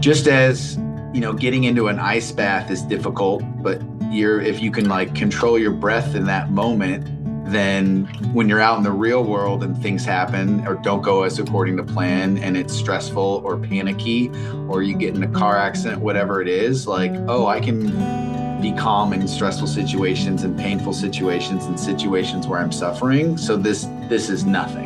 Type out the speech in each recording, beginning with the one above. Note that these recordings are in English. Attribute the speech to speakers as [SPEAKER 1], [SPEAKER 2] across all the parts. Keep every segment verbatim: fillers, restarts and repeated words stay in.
[SPEAKER 1] Just as, you know, getting into an ice bath is difficult, but you're if you can like control your breath in that moment, then when you're out in the real world and things happen or don't go as according to plan and it's stressful or panicky, or you get in a car accident, whatever it is, like, oh, I can be calm in stressful situations and painful situations and situations where I'm suffering. So this this is nothing.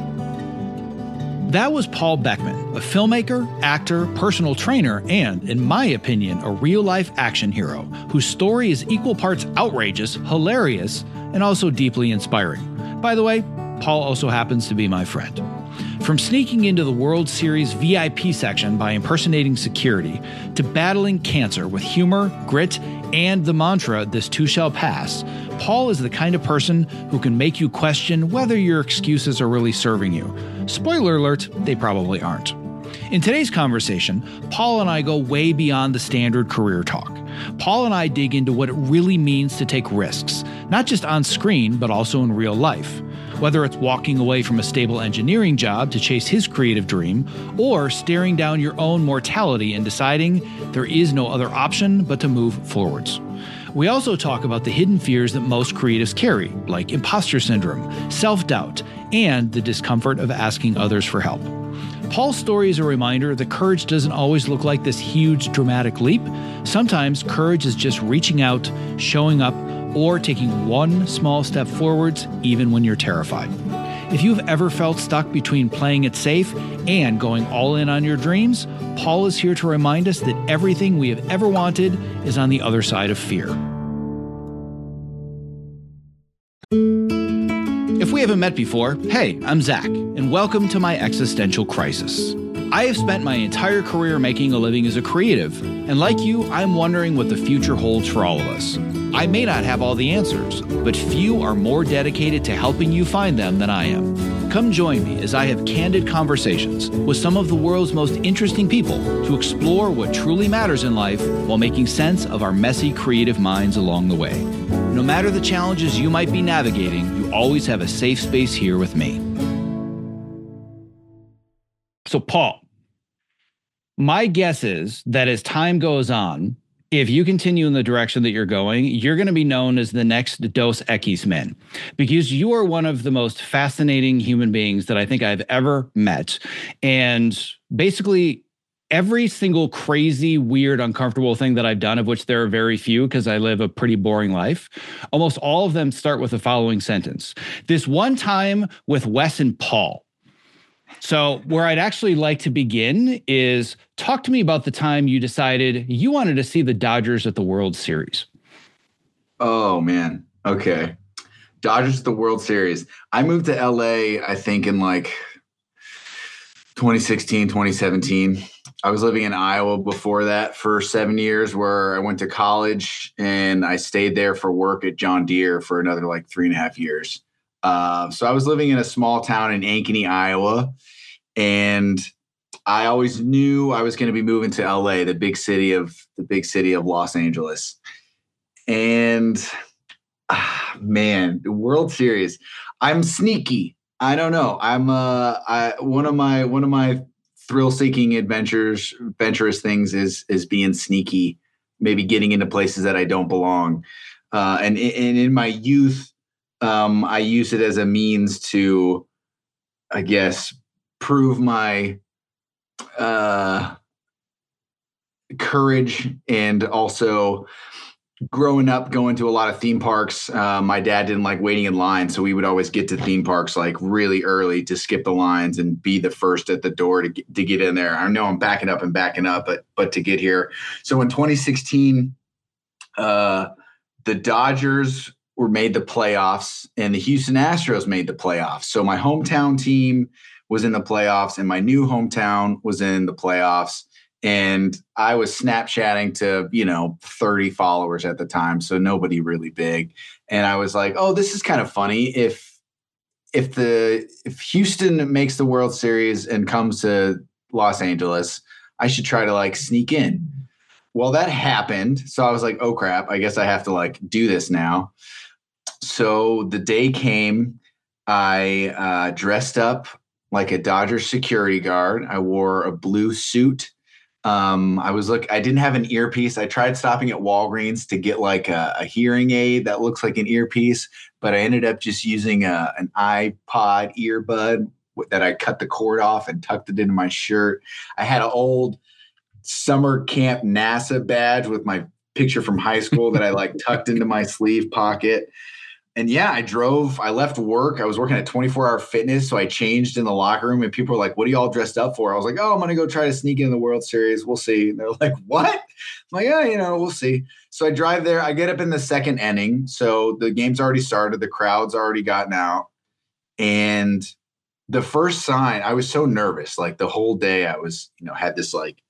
[SPEAKER 2] That was Paul Beckman, a filmmaker, actor, personal trainer, and, in my opinion, a real-life action hero whose story is equal parts outrageous, hilarious, and also deeply inspiring. By the way, Paul also happens to be my friend. From sneaking into the World Series V I P section by impersonating security, to battling cancer with humor, grit, and the mantra, "This too shall pass," Paul is the kind of person who can make you question whether your excuses are really serving you. Spoiler alert, they probably aren't. In today's conversation, Paul and I go way beyond the standard career talk. Paul and I dig into what it really means to take risks, not just on screen, but also in real life. Whether it's walking away from a stable engineering job to chase his creative dream, or staring down your own mortality and deciding there is no other option but to move forwards. We also talk about the hidden fears that most creatives carry, like imposter syndrome, self-doubt, and the discomfort of asking others for help. Paul's story is a reminder that courage doesn't always look like this huge dramatic leap. Sometimes courage is just reaching out, showing up, or taking one small step forwards even when you're terrified. If you've ever felt stuck between playing it safe and going all in on your dreams, Paul is here to remind us that everything we have ever wanted is on the other side of fear. If we haven't met before, hey, I'm Zach, and welcome to my existential crisis. I have spent my entire career making a living as a creative, and like you, I'm wondering what the future holds for all of us. I may not have all the answers, but few are more dedicated to helping you find them than I am. Come join me as I have candid conversations with some of the world's most interesting people to explore what truly matters in life while making sense of our messy creative minds along the way. No matter the challenges you might be navigating, you always have a safe space here with me. So, Paul, my guess is that as time goes on, if you continue in the direction that you're going, you're going to be known as the next Dos Equis men, because you are one of the most fascinating human beings that I think I've ever met. And basically, every single crazy, weird, uncomfortable thing that I've done, of which there are very few because I live a pretty boring life, almost all of them start with the following sentence: "This one time with Wes and Paul." So where I'd actually like to begin is talk to me about the time you decided you wanted to see the Dodgers at the World Series.
[SPEAKER 1] Oh, man. Okay. Dodgers at the World Series. I moved to L A, I think, in like twenty sixteen, twenty seventeen. I was living in Iowa before that for seven years, where I went to college and I stayed there for work at John Deere for another like three and a half years. Uh, so I was living in a small town in Ankeny, Iowa, and I always knew I was going to be moving to L A, the big city of the big city of Los Angeles. And ah, man, the World Series. I'm sneaky. I don't know. I'm uh, I one of my one of my thrill-seeking adventures, adventurous things is is being sneaky, maybe getting into places that I don't belong. Uh, and, and in my youth, Um, I use it as a means to, I guess, prove my uh, courage, and also growing up going to a lot of theme parks. Uh, my dad didn't like waiting in line, so we would always get to theme parks like really early to skip the lines and be the first at the door to get, to get in there. I know I'm backing up and backing up, but but to get here. So in twenty sixteen, uh, the Dodgers were made the playoffs and the Houston Astros made the playoffs. So my hometown team was in the playoffs and my new hometown was in the playoffs. And I was Snapchatting to, you know, thirty followers at the time. So nobody really big. And I was like, oh, this is kind of funny. If, if the, if Houston makes the World Series and comes to Los Angeles, I should try to like sneak in. Well, that happened. So I was like, oh crap, I guess I have to like do this now. So the day came, I uh, dressed up like a Dodgers security guard. I wore a blue suit Um, I was look. I didn't have an earpiece. I tried stopping at Walgreens to get like a, a hearing aid that looks like an earpiece, but I ended up just using a, an iPod earbud that I cut the cord off and tucked it into my shirt. I had an old summer camp NASA badge with my picture from high school that I like tucked into my sleeve pocket. And yeah, I drove, I left work. I was working at twenty-four hour fitness. So I changed in the locker room and people were like, what are you all dressed up for? I was like, oh, I'm going to go try to sneak in the World Series. We'll see. And they're like, what? I'm like, yeah, you know, we'll see. So I drive there. I get up in the second inning. So the game's already started. The crowd's already gotten out. And the first sign, I was so nervous. Like the whole day I was, you know, had this like,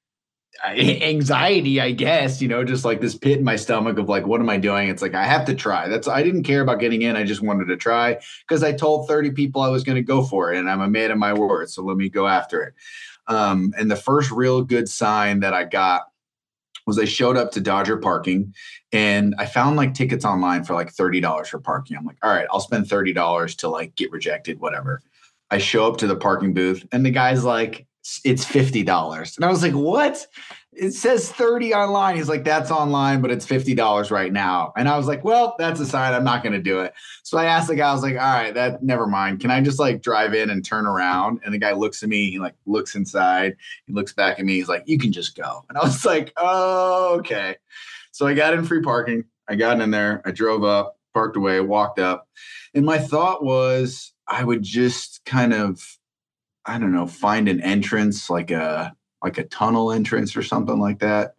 [SPEAKER 1] anxiety, I guess, you know, just like this pit in my stomach of like, what am I doing? It's like, I have to try. That's, I didn't care about getting in. I just wanted to try because I told thirty people I was going to go for it and I'm a man of my word. So let me go after it. Um, and the first real good sign that I got was I showed up to Dodger parking and I found like tickets online for like thirty dollars for parking. I'm like, all right, I'll spend thirty dollars to like get rejected, whatever. I show up to the parking booth and the guy's like, it's fifty dollars. And I was like, what? It says thirty online. He's like, that's online, but it's fifty dollars right now. And I was like, well, that's a sign. I'm not going to do it. So I asked the guy, I was like, all right, that never mind. Can I just like drive in and turn around? And the guy looks at me, he like looks inside, he looks back at me. He's like, you can just go. And I was like, oh, okay. So I got in free parking. I got in there. I drove up, parked away, walked up. And my thought was I would just kind of, I don't know, find an entrance, like a like a tunnel entrance or something like that.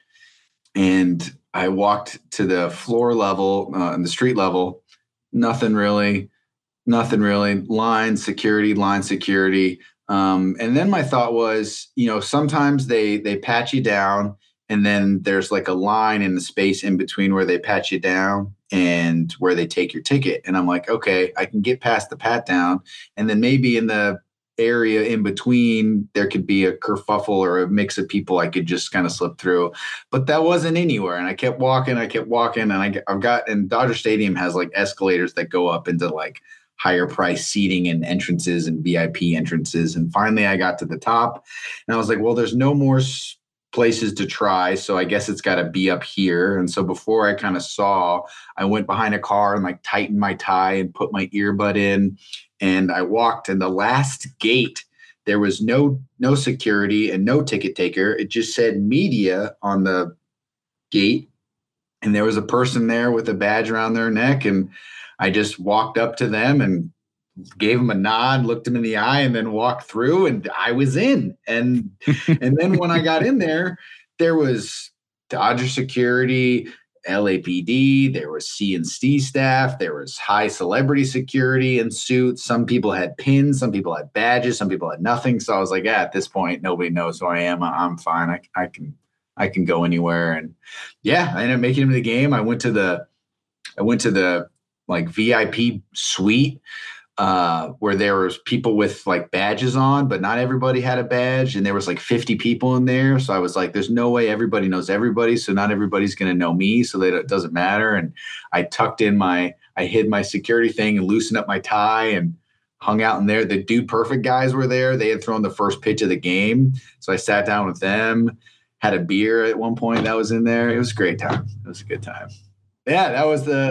[SPEAKER 1] And I walked to the floor level uh, and the street level. Nothing really, nothing really. Line security, line security. Um, and then my thought was, you know, sometimes they they pat you down, and then there's like a line in the space in between where they pat you down and where they take your ticket. And I'm like, okay, I can get past the pat down, and then maybe in the area in between there could be a kerfuffle or a mix of people I could just kind of slip through, but that wasn't anywhere. And I kept walking, I kept walking, and I, I've got, and Dodger Stadium has like escalators that go up into like higher price seating and entrances and V I P entrances. And finally I got to the top and I was like, well, there's no more s- places to try. So I guess it's got to be up here. And so before I kind of saw, I went behind a car and like tightened my tie and put my earbud in. And I walked, and the last gate, there was no no security and no ticket taker. It just said media on the gate. And there was a person there with a badge around their neck. And I just walked up to them and gave them a nod, looked them in the eye, and then walked through, and I was in. And and then when I got in there, there was Dodger security, L A P D, there was C and C staff, there was high celebrity security in suits. Some people had pins, some people had badges, some people had nothing. So I was like, yeah, at this point, nobody knows who I am. I'm fine. I, I can I can go anywhere. And yeah, I ended up making it to the game. I went to the I went to the like V I P suite uh, where there was people with like badges on, but not everybody had a badge. And there was like fifty people in there. So I was like, there's no way everybody knows everybody. So not everybody's going to know me. So that it doesn't matter. And I tucked in my, I hid my security thing and loosened up my tie and hung out in there. The Dude Perfect guys were there. They had thrown the first pitch of the game. So I sat down with them, had a beer at one point that was in there. It was a great time. It was a good time. Yeah, that was the,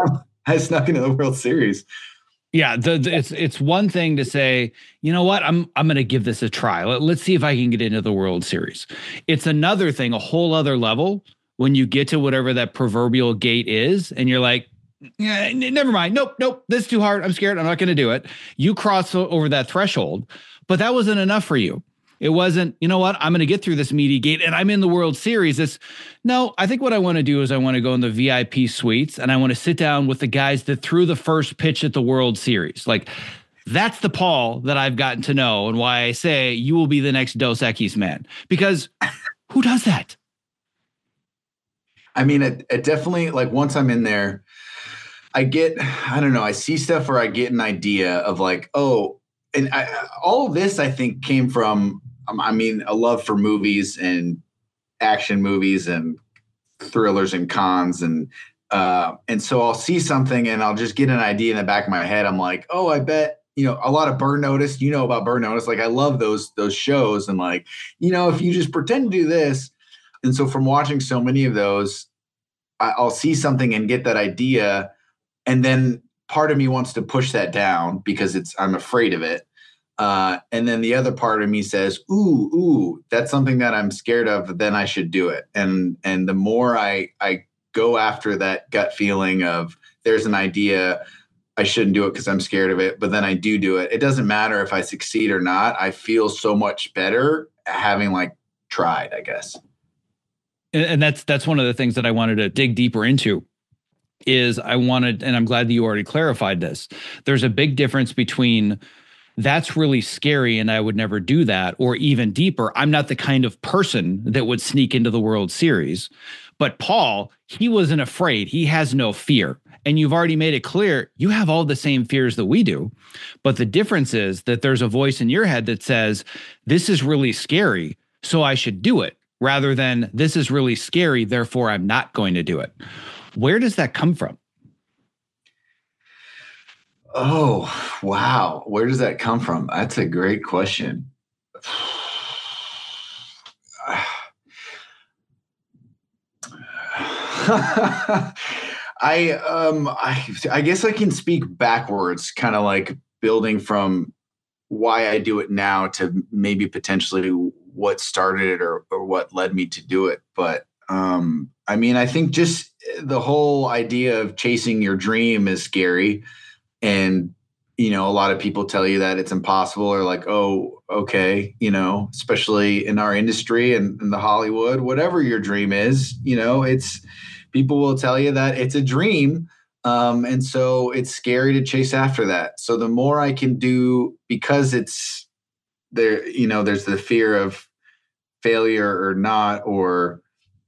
[SPEAKER 1] I snuck into the World Series.
[SPEAKER 2] Yeah, the, the, it's it's one thing to say, you know what, I'm I'm going to give this a try. Let, let's see if I can get into the World Series. It's another thing, a whole other level when you get to whatever that proverbial gate is, and you're like, yeah, never mind. Nope, nope, this is too hard. I'm scared. I'm not going to do it. You cross over that threshold, but that wasn't enough for you. It wasn't, you know what, I'm going to get through this meaty gate and I'm in the World Series. It's no, I think what I want to do is I want to go in the V I P suites and I want to sit down with the guys that threw the first pitch at the World Series. Like that's the Paul that I've gotten to know and why I say you will be the next Dos Equis man, because who does that?
[SPEAKER 1] I mean, it, it definitely, like once I'm in there, I get, I don't know, I see stuff where I get an idea of like, oh, and I, all of this I think came from, um, I mean, a love for movies and action movies and thrillers and cons. And, uh, and so I'll see something and I'll just get an idea in the back of my head. I'm like, oh, I bet, you know, a lot of Burn Notice, you know about Burn Notice. Like I love those, those shows. And like, you know, if you just pretend to do this. And so from watching so many of those, I, I'll see something and get that idea. And then part of me wants to push that down because it's, I'm afraid of it. Uh, and then the other part of me says, ooh, ooh, that's something that I'm scared of, then I should do it. And, and the more I, I go after that gut feeling of there's an idea, I shouldn't do it because I'm scared of it, but then I do do it. It doesn't matter if I succeed or not. I feel so much better having like tried, I guess.
[SPEAKER 2] And, and that's, that's one of the things that I wanted to dig deeper into is I wanted, and I'm glad that you already clarified this. There's a big difference between that's really scary and I would never do that, or even deeper, I'm not the kind of person that would sneak into the World Series. But Paul, he wasn't afraid. He has no fear. And you've already made it clear you have all the same fears that we do. But the difference is that there's a voice in your head that says, this is really scary, so I should do it, rather than this is really scary, therefore I'm not going to do it. Where does that come from?
[SPEAKER 1] Oh, wow. Where does that come from? That's a great question. I um I I guess I can speak backwards, kind of like building from why I do it now to maybe potentially what started it or or what led me to do it. But um I mean, I think just the whole idea of chasing your dream is scary. And, you know, a lot of people tell you that it's impossible or like, oh, okay, you know, especially in our industry and in the Hollywood, whatever your dream is, you know, it's people will tell you that it's a dream. Um, and so it's scary to chase after that. So the more I can do, because it's there, you know, there's the fear of failure or not, or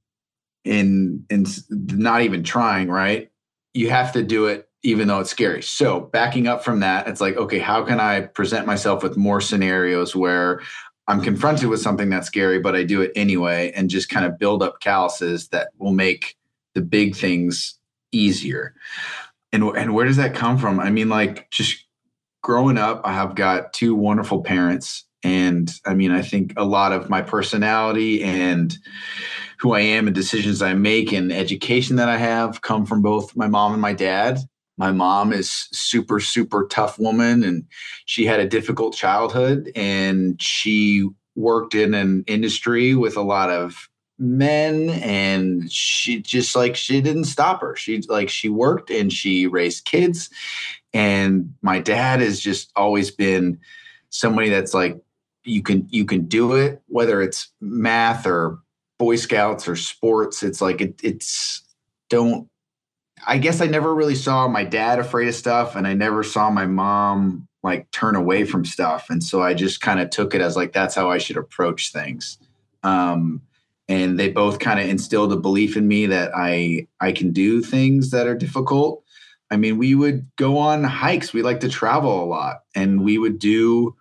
[SPEAKER 1] in, in not even trying, right? You have to do it even though it's scary. So backing up from that, it's like, okay, how can I present myself with more scenarios where I'm confronted with something that's scary, but I do it anyway, and just kind of build up calluses that will make the big things easier. And, and where does that come from? I mean, like just growing up, I have got two wonderful parents. And I mean, I think a lot of my personality and who I am and decisions I make and education that I have come from both my mom and my dad. My mom is super, super tough woman, and she had a difficult childhood, and she worked in an industry with a lot of men, and she just like, she didn't stop her. She like, she worked and she raised kids. And my dad has just always been somebody that's like, you can, you can do it, whether it's math or Boy Scouts or sports. It's like, it, it's don't, I guess I never really saw my dad afraid of stuff, and I never saw my mom like turn away from stuff. And so I just kind of took it as like, that's how I should approach things. Um, and they both kind of instilled a belief in me that I, I can do things that are difficult. I mean, we would go on hikes. We like to travel a lot, and we would do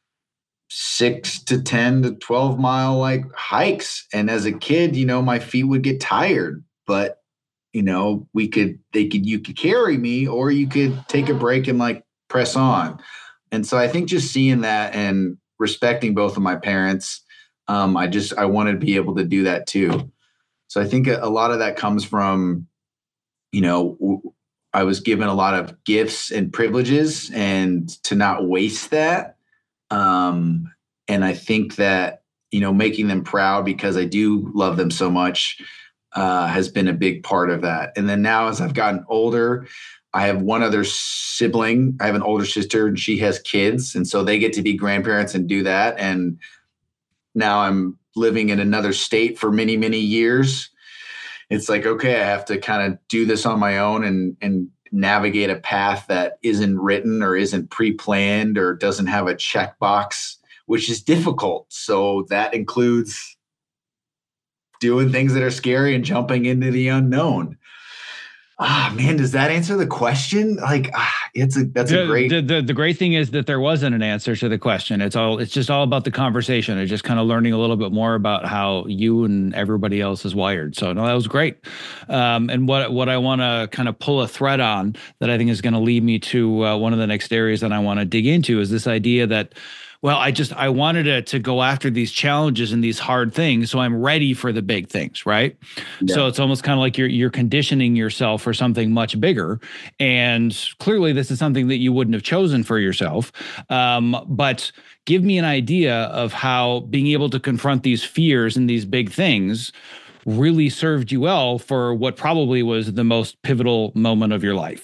[SPEAKER 1] six to ten to twelve mile like hikes. And as a kid, you know, my feet would get tired, but you know, we could, they could, you could carry me, or you could take a break and like press on. And so I think just seeing that and respecting both of my parents, um, I just, I wanted to be able to do that too. So I think a, a lot of that comes from, you know, w- I was given a lot of gifts and privileges, and to not waste that. Um, and I think that, you know, making them proud because I do love them so much, uh, has been a big part of that. And then now as I've gotten older, I have one other sibling. I have an older sister, and she has kids. And so they get to be grandparents and do that. And now I'm living in another state for many, many years. It's like, okay, I have to kind of do this on my own and, and navigate a path that isn't written or isn't pre-planned or doesn't have a checkbox, which is difficult. So that includes doing things that are scary and jumping into the unknown. Ah, man, does that answer the question? Like, ah, it's a that's a
[SPEAKER 2] The,
[SPEAKER 1] great.
[SPEAKER 2] the the the great thing is that there wasn't an answer to the question. It's all it's just all about the conversation. It's just kind of learning a little bit more about how you and everybody else is wired. So no, that was great. Um, and what what I want to kind of pull a thread on that I think is going to lead me to uh, one of the next areas that I want to dig into is this idea that, well, I just I wanted to, to go after these challenges and these hard things, so I'm ready for the big things, right?
[SPEAKER 1] Yeah.
[SPEAKER 2] So it's almost kind of like you're you're conditioning yourself for something much bigger, and clearly this is something that you wouldn't have chosen for yourself. Um, but give me an idea of how being able to confront these fears and these big things really served you well for what probably was the most pivotal moment of your life.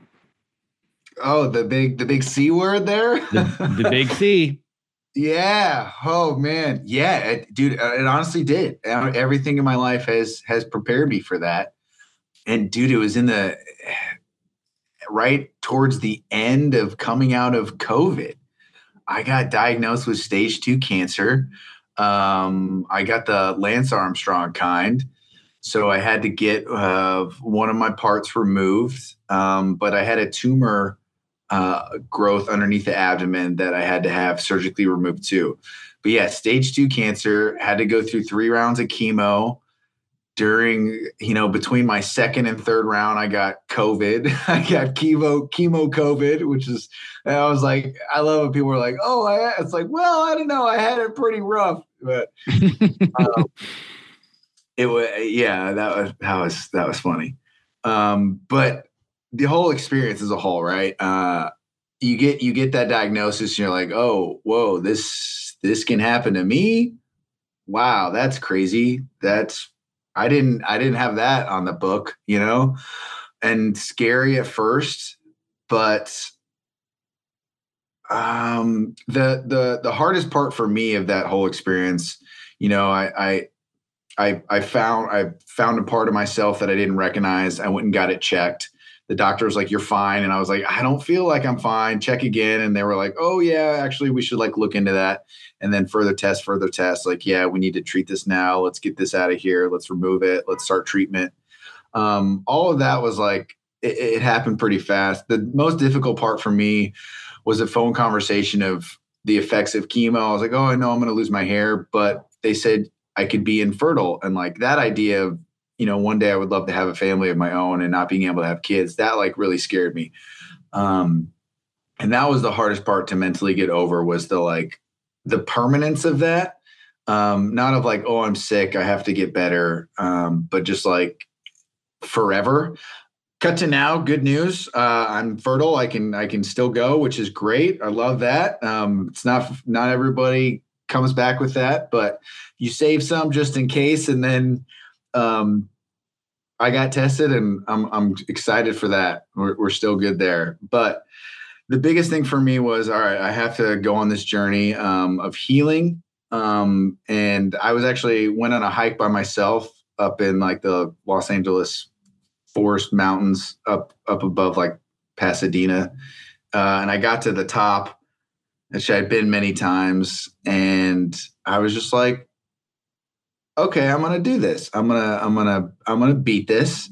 [SPEAKER 1] Oh, the big the big C word there.
[SPEAKER 2] The, the big C.
[SPEAKER 1] Yeah. Oh man. Yeah, it, dude. It honestly did. Everything in my life has has prepared me for that. And dude, it was in the right towards the end of coming out of COVID. I got diagnosed with stage two cancer. Um, I got the Lance Armstrong kind. So I had to get uh, one of my parts removed. Um, but I had a tumor uh, growth underneath the abdomen that I had to have surgically removed too. But yeah, stage two cancer, had to go through three rounds of chemo. During, you know, between my second and third round, I got COVID. I got chemo, chemo COVID, which is, and I was like, I love when people are like, oh, I, it's like, well, I don't know. I had it pretty rough, but um, it was, yeah, that was, that was, that was funny. Um, but the whole experience as a whole, right? Uh, you get, you get that diagnosis and you're like, oh, whoa, this, this can happen to me. Wow. That's crazy. That's, I didn't, I didn't have that on the book, you know, and scary at first, but um, the, the, the hardest part for me of that whole experience, you know, I, I, I, I found, I found a part of myself that I didn't recognize. I went and got it checked. The doctor was like, you're fine. And I was like, I don't feel like I'm fine. Check again. And they were like, oh yeah, actually we should like look into that. And then further test, further test, like, yeah, we need to treat this now. Let's get this out of here. Let's remove it. Let's start treatment. Um, all of that was like, it, it happened pretty fast. The most difficult part for me was a phone conversation of the effects of chemo. I was like, oh, I know I'm going to lose my hair, but they said I could be infertile. And like that idea of, you know, one day I would love to have a family of my own and not being able to have kids, that like really scared me. Um, and that was the hardest part to mentally get over, was the like the permanence of that. Um, not of like, oh, I'm sick, I have to get better. Um, but just like forever. Cut to now, good news. Uh, I'm fertile. I can, I can still go, which is great. I love that. Um, it's not, not everybody comes back with that, but you save some just in case. And then, um, I got tested and I'm, I'm excited for that. We're, we're still good there. But the biggest thing for me was, all right, I have to go on this journey, um, of healing. Um, and I was actually went on a hike by myself up in like the Los Angeles forest mountains up, up above like Pasadena. Uh, and I got to the top, which I'd been many times. And I was just like, okay, I'm going to do this. I'm going to, I'm going to, I'm going to beat this.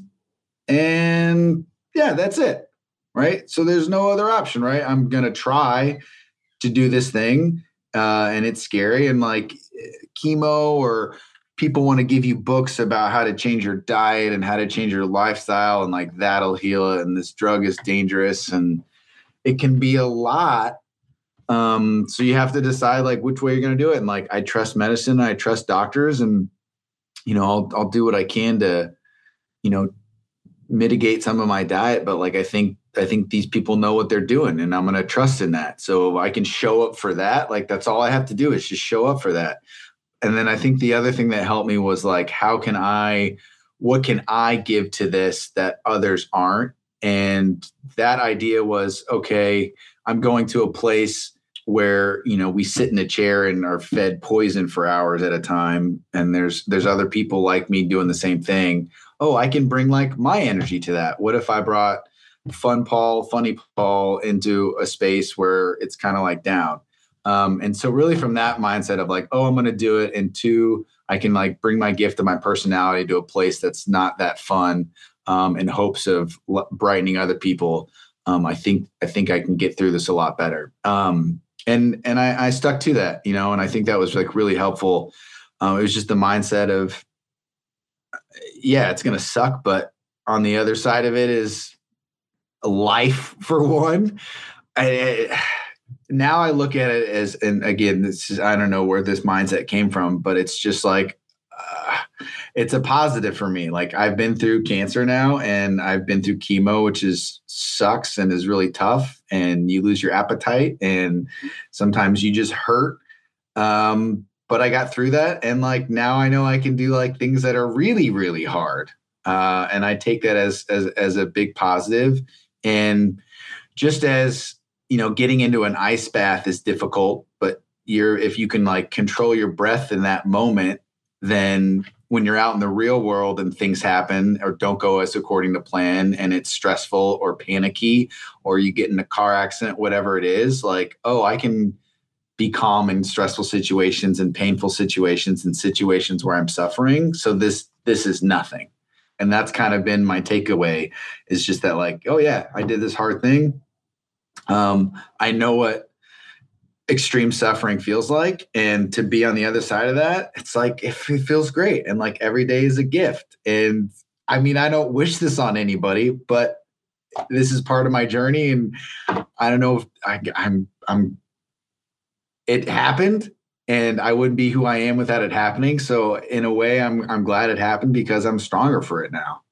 [SPEAKER 1] And yeah, that's it. Right. So there's no other option, right? I'm going to try to do this thing. Uh, and it's scary. And like chemo, or people want to give you books about how to change your diet and how to change your lifestyle. And like, that'll heal it. And this drug is dangerous and it can be a lot. Um, so you have to decide like which way you're going to do it. And like, I trust medicine, I trust doctors, and, you know, I'll, I'll do what I can to, you know, mitigate some of my diet. But like, I think, I think these people know what they're doing, and I'm going to trust in that. So I can show up for that. Like, that's all I have to do is just show up for that. And then I think the other thing that helped me was like, how can I, what can I give to this that others aren't? And that idea was, okay, I'm going to a place where, you know, we sit in a chair and are fed poison for hours at a time. And there's, there's other people like me doing the same thing. Oh, I can bring like my energy to that. What if I brought Fun Paul, Funny Paul into a space where it's kind of like down? Um, and so really from that mindset of like, oh, I'm going to do it. And two, I can like bring my gift of my personality to a place that's not that fun. um, in hopes of l- brightening other people. Um, I think I think I can get through this a lot better. Um, and and I, I stuck to that, you know, and I think that was like really helpful. Um, it was just the mindset of, yeah, it's going to suck, but on the other side of it is life for one. I, now I look at it as, and again, this is, I don't know where this mindset came from, but it's just like, uh, it's a positive for me. Like I've been through cancer now and I've been through chemo, which is sucks and is really tough, and you lose your appetite and sometimes you just hurt. Um, but I got through that. And like, now I know I can do like things that are really, really hard. Uh, and I take that as, as, as a big positive. And just as, you know, getting into an ice bath is difficult, but you're, if you can like control your breath in that moment, then when you're out in the real world and things happen or don't go as according to plan and it's stressful or panicky, or you get in a car accident, whatever it is, like, oh, I can be calm in stressful situations and painful situations and situations where I'm suffering. So this, this is nothing. And that's kind of been my takeaway, is just that like, oh yeah, I did this hard thing. Um, I know what extreme suffering feels like. And to be on the other side of that, it's like, it, it feels great. And like every day is a gift. And I mean, I don't wish this on anybody, but this is part of my journey. And I don't know if I, I'm, I'm, it happened and I wouldn't be who I am without it happening. So in a way, I'm, I'm glad it happened because I'm stronger for it now.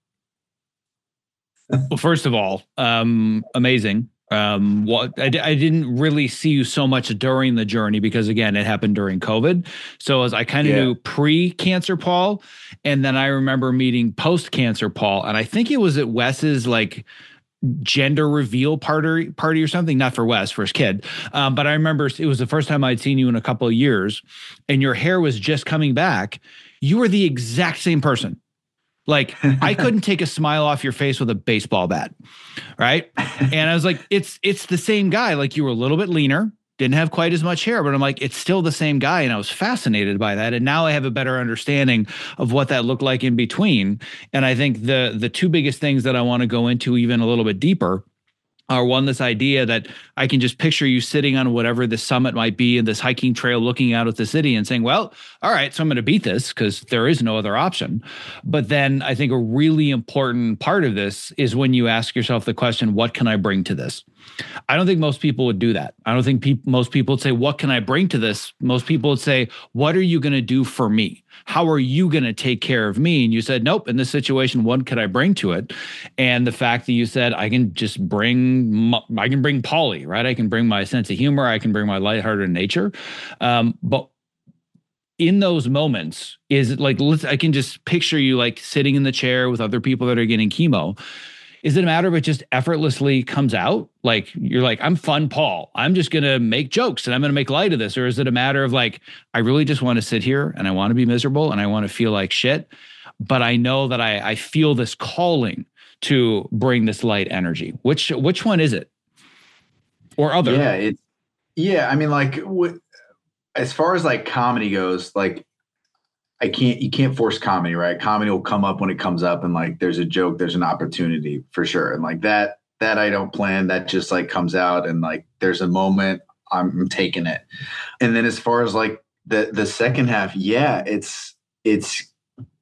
[SPEAKER 2] Well, first of all, um, amazing. Um, what I, I didn't really see you so much during the journey because again, it happened during COVID. So as I kind of yeah. knew pre-cancer Paul, and then I remember meeting post-cancer Paul, and I think it was at Wes's like gender reveal party party or something, not for Wes, for his kid. Um, but I remember it was the first time I'd seen you in a couple of years and your hair was just coming back. You were the exact same person. Like I couldn't take a smile off your face with a baseball bat. Right. And I was like, it's, it's the same guy. Like you were a little bit leaner, didn't have quite as much hair, but I'm like, it's still the same guy. And I was fascinated by that. And now I have a better understanding of what that looked like in between. And I think the, the two biggest things that I want to go into even a little bit deeper are one, this idea that I can just picture you sitting on whatever the summit might be in this hiking trail, looking out at the city and saying, well, all right, so I'm going to beat this because there is no other option. But then I think a really important part of this is when you ask yourself the question, what can I bring to this? I don't think most people would do that. I don't think pe- most people would say, what can I bring to this? Most people would say, what are you going to do for me? How are you going to take care of me? And you said, nope, in this situation, what could I bring to it? And the fact that you said, I can just bring, I can bring Paulie, right? I can bring my sense of humor. I can bring my lighthearted nature. Um, but in those moments, is it like, let's, I can just picture you like sitting in the chair with other people that are getting chemo. Is it a matter of it just effortlessly comes out? Like, you're like, I'm fun, Paul. I'm just going to make jokes and I'm going to make light of this. Or is it a matter of like, I really just want to sit here and I want to be miserable and I want to feel like shit. But I know that I, I feel this calling to bring this light energy. Which, which one is it? Or other?
[SPEAKER 1] Yeah. It's, yeah. I mean, like w- as far as like comedy goes, like, I can't, you can't force comedy, right? Comedy will come up when it comes up and like, there's a joke, there's an opportunity for sure. And like that, that I don't plan, that just like comes out and like, there's a moment I'm taking it. And then as far as like the, the second half, yeah, it's, it's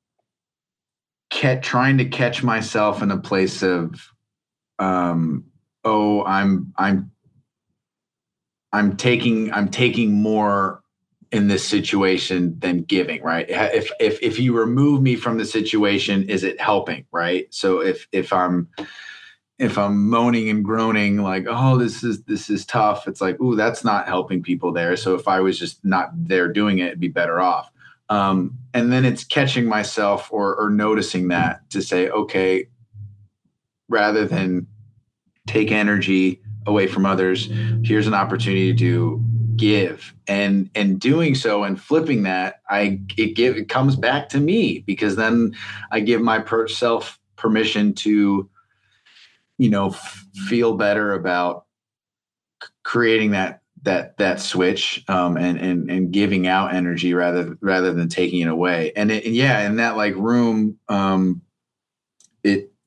[SPEAKER 1] kept trying to catch myself in a place of, um, oh, I'm, I'm, I'm taking, I'm taking more in this situation than giving, right? If, if, if you remove me from the situation, is it helping? Right. So if, if I'm, if I'm moaning and groaning, like, oh, this is, this is tough. It's like, ooh, that's not helping people there. So if I was just not there doing it, it'd be better off. Um, and then it's catching myself or, or noticing that to say, okay, rather than take energy away from others, here's an opportunity to give, and and doing so and flipping that, I it give it comes back to me, because then I give my per- self permission to, you know, f- feel better about c- creating that that that switch, um, and and and giving out energy rather rather than taking it away. And, it, and yeah, in that like room, um, it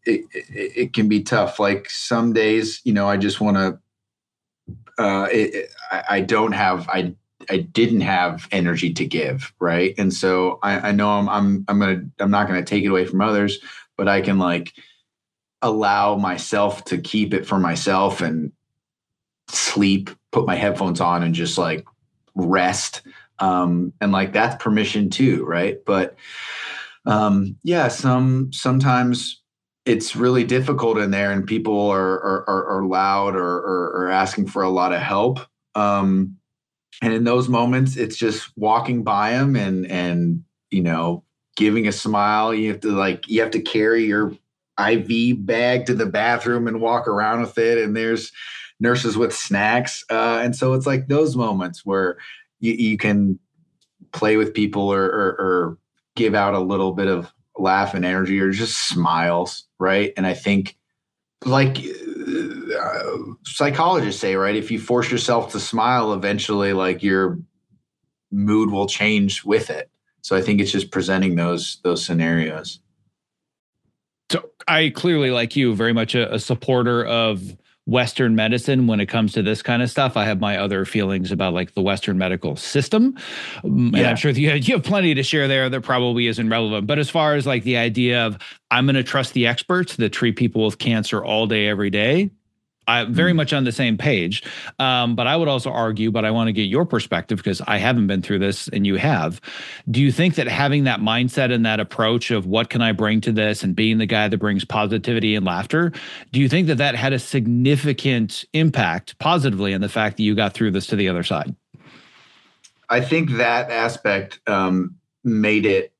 [SPEAKER 1] it, it, it can be tough. Like some days, you know, I just want to, uh, it, it, I, I don't have, I, I didn't have energy to give. Right. And so I, I know I'm, I'm, I'm going to, I'm not going to take it away from others, but I can like allow myself to keep it for myself and sleep, put my headphones on and just like rest. Um, and like, that's permission too. Right. But, um, yeah, some, sometimes it's really difficult in there and people are, are, are, are loud or, or, or asking for a lot of help. Um, and in those moments, it's just walking by them and, and, you know, giving a smile. You have to like, you have to carry your I V bag to the bathroom and walk around with it. And there's nurses with snacks. Uh, and so it's like those moments where you, you can play with people or, or, or give out a little bit of laugh and energy or just smiles. Right. And I think like uh, psychologists say, right, if you force yourself to smile, eventually like your mood will change with it. So I think it's just presenting those, those scenarios.
[SPEAKER 2] So I clearly, like you, very much a, a supporter of Western medicine when it comes to this kind of stuff. I have my other feelings about like the Western medical system. Um,
[SPEAKER 1] Yeah.
[SPEAKER 2] And I'm sure you have, you have plenty to share there that probably isn't relevant. But as far as like the idea of I'm going to trust the experts that treat people with cancer all day, every day, I'm very much on the same page. Um, but I would also argue, but I want to get your perspective because I haven't been through this and you have. Do you think that having that mindset and that approach of what can I bring to this and being the guy that brings positivity and laughter, do you think that that had a significant impact positively in the fact that you got through this to the other side?
[SPEAKER 1] I think that aspect um, made it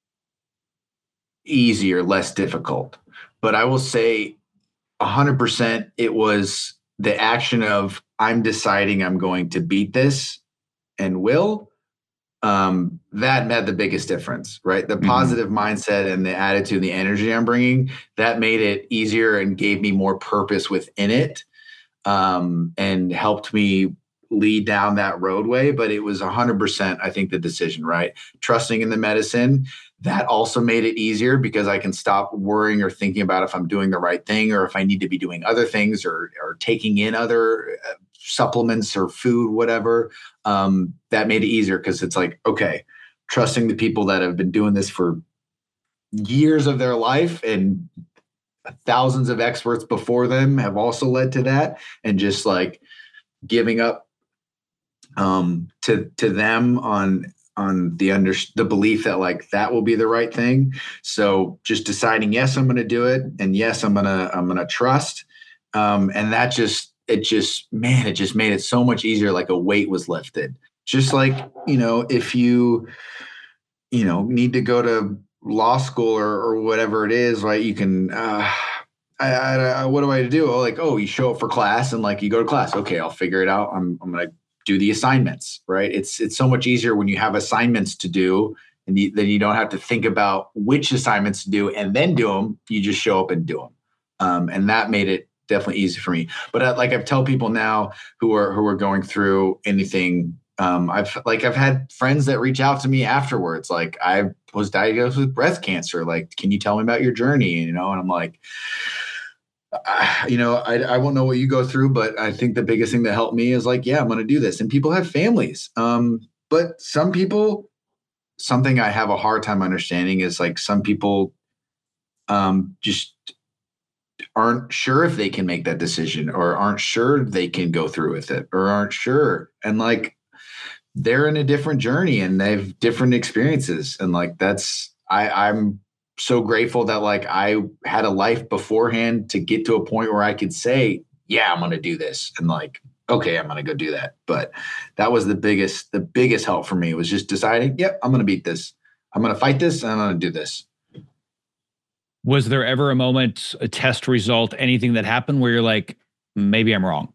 [SPEAKER 1] easier, less difficult. But I will say, one hundred percent it was the action of I'm deciding I'm going to beat this and will. Um, that made the biggest difference, right? The positive mm-hmm. mindset and the attitude, the energy I'm bringing, that made it easier and gave me more purpose within it, um, and helped me lead down that roadway. But it was one hundred percent, I think, the decision, right? Trusting in the medicine. That also made it easier because I can stop worrying or thinking about if I'm doing the right thing or if I need to be doing other things or, or taking in other uh, supplements or food, whatever. Um, that made it easier because it's like, okay, trusting the people that have been doing this for years of their life and thousands of experts before them have also led to that, and just like giving up um, to to them on on the under the belief that like that will be the right thing. So just deciding, yes, I'm going to do it. And yes, I'm going to, I'm going to trust. Um, and that just, it just, man, it just made it so much easier. Like a weight was lifted. Just like, you know, if you, you know, need to go to law school or, or whatever it is, right. You can, uh, I, I, I, what do I do? Oh, like, oh, you show up for class and like, you go to class. Okay. I'll figure it out. I'm, I'm going to do the assignments, right? It's it's so much easier when you have assignments to do, and you, then you don't have to think about which assignments to do and then do them. You just show up and do them, um, and that made it definitely easy for me. But I, like I've tell people now who are who are going through anything, um, I've like I've had friends that reach out to me afterwards, like I was diagnosed with breast cancer. Like, can you tell me about your journey? You know, and I'm like, Uh, you know, I, I won't know what you go through, but I think the biggest thing that helped me is like, yeah, I'm going to do this. And people have families. Um, but some people, something I have a hard time understanding is like some people um, just aren't sure if they can make that decision or aren't sure they can go through with it or aren't sure. And like, they're in a different journey and they have different experiences. And like, that's, I, I'm, so grateful that like I had a life beforehand to get to a point where I could say, yeah, I'm going to do this. And like, okay, I'm going to go do that. But that was the biggest, the biggest help for me was just deciding, yep, I'm going to beat this. I'm going to fight this and I'm going to do this.
[SPEAKER 2] Was there ever a moment, a test result, anything that happened where you're like, maybe I'm wrong?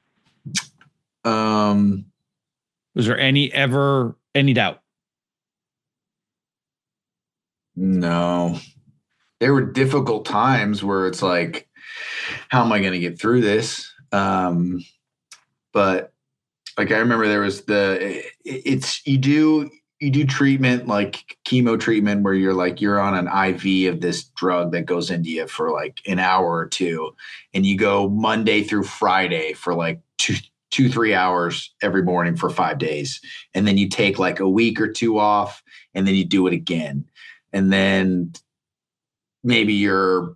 [SPEAKER 1] Um,
[SPEAKER 2] was there any, ever any doubt?
[SPEAKER 1] No, there were difficult times where it's like, how am I going to get through this? Um, but like, I remember there was the, it's, you do, you do treatment like chemo treatment where you're like you're on an I V of this drug that goes into you for like an hour or two, and you go Monday through Friday for like two two three hours every morning for five days, and then you take like a week or two off, and then you do it again, and then maybe your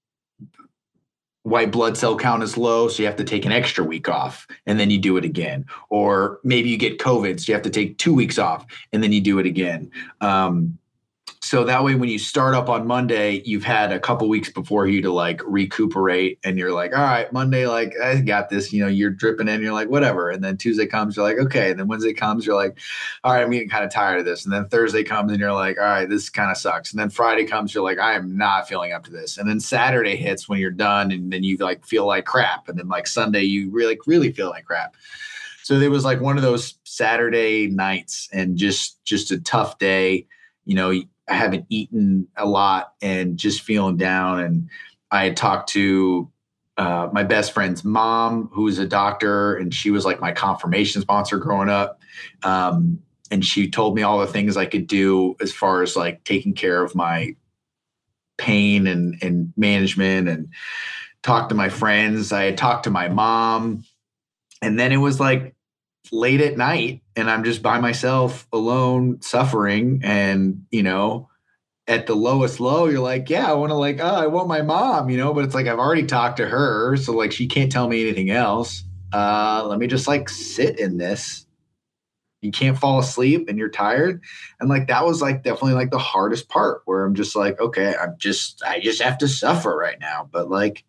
[SPEAKER 1] white blood cell count is low, so you have to take an extra week off, and then you do it again. Or maybe you get COVID, so you have to take two weeks off, and then you do it again. Um, so that way, when you start up on Monday, you've had a couple weeks before you to like recuperate, and you're like, all right, Monday, like I got this, you know, you're dripping in, you're like, whatever. And then Tuesday comes, you're like, okay. And then Wednesday comes, you're like, all right, I'm getting kind of tired of this. And then Thursday comes and you're like, all right, this kind of sucks. And then Friday comes, you're like, I am not feeling up to this. And then Saturday hits when you're done, and then you like feel like crap. And then like Sunday, you really, really feel like crap. So there was like one of those Saturday nights and just, just a tough day, you know, I haven't eaten a lot and just feeling down. And I had talked to uh, my best friend's mom, who was a doctor, and she was like my confirmation sponsor growing up. Um, and she told me all the things I could do as far as like taking care of my pain and, and management, and talked to my friends. I had talked to my mom, and then it was like late at night and I'm just by myself alone suffering. And, you know, at the lowest low, you're like, yeah, I want to like, oh, I want my mom, you know, but it's like, I've already talked to her. So like, she can't tell me anything else. Uh, let me just like sit in this. You can't fall asleep and you're tired. And like, that was like definitely like the hardest part, where I'm just like, okay, I'm just, I just have to suffer right now. But like,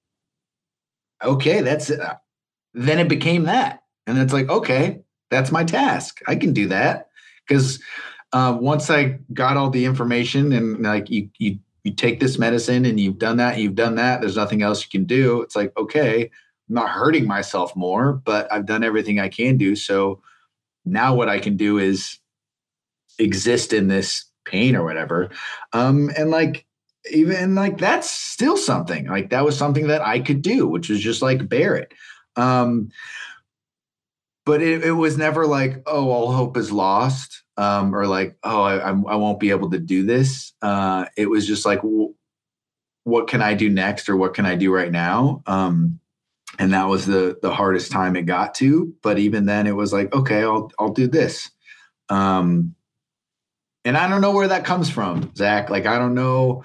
[SPEAKER 1] okay, that's it. Then it became that. And it's like, okay, that's my task. I can do that. Because uh, once I got all the information, and like you, you, you take this medicine and you've done that, you've done that, there's nothing else you can do. It's like, okay, I'm not hurting myself more, but I've done everything I can do. So now what I can do is exist in this pain or whatever. Um, and like, even like, that's still something. Like that was something that I could do, which was just like bear it. Um, But it, it was never like, oh, all hope is lost, um, or like, oh, I, I'm, I won't be able to do this. Uh, it was just like, w- what can I do next, or what can I do right now? Um, and that was the the hardest time it got to. But even then, it was like, okay, I'll I'll do this. Um, and I don't know where that comes from, Zach. Like, I don't know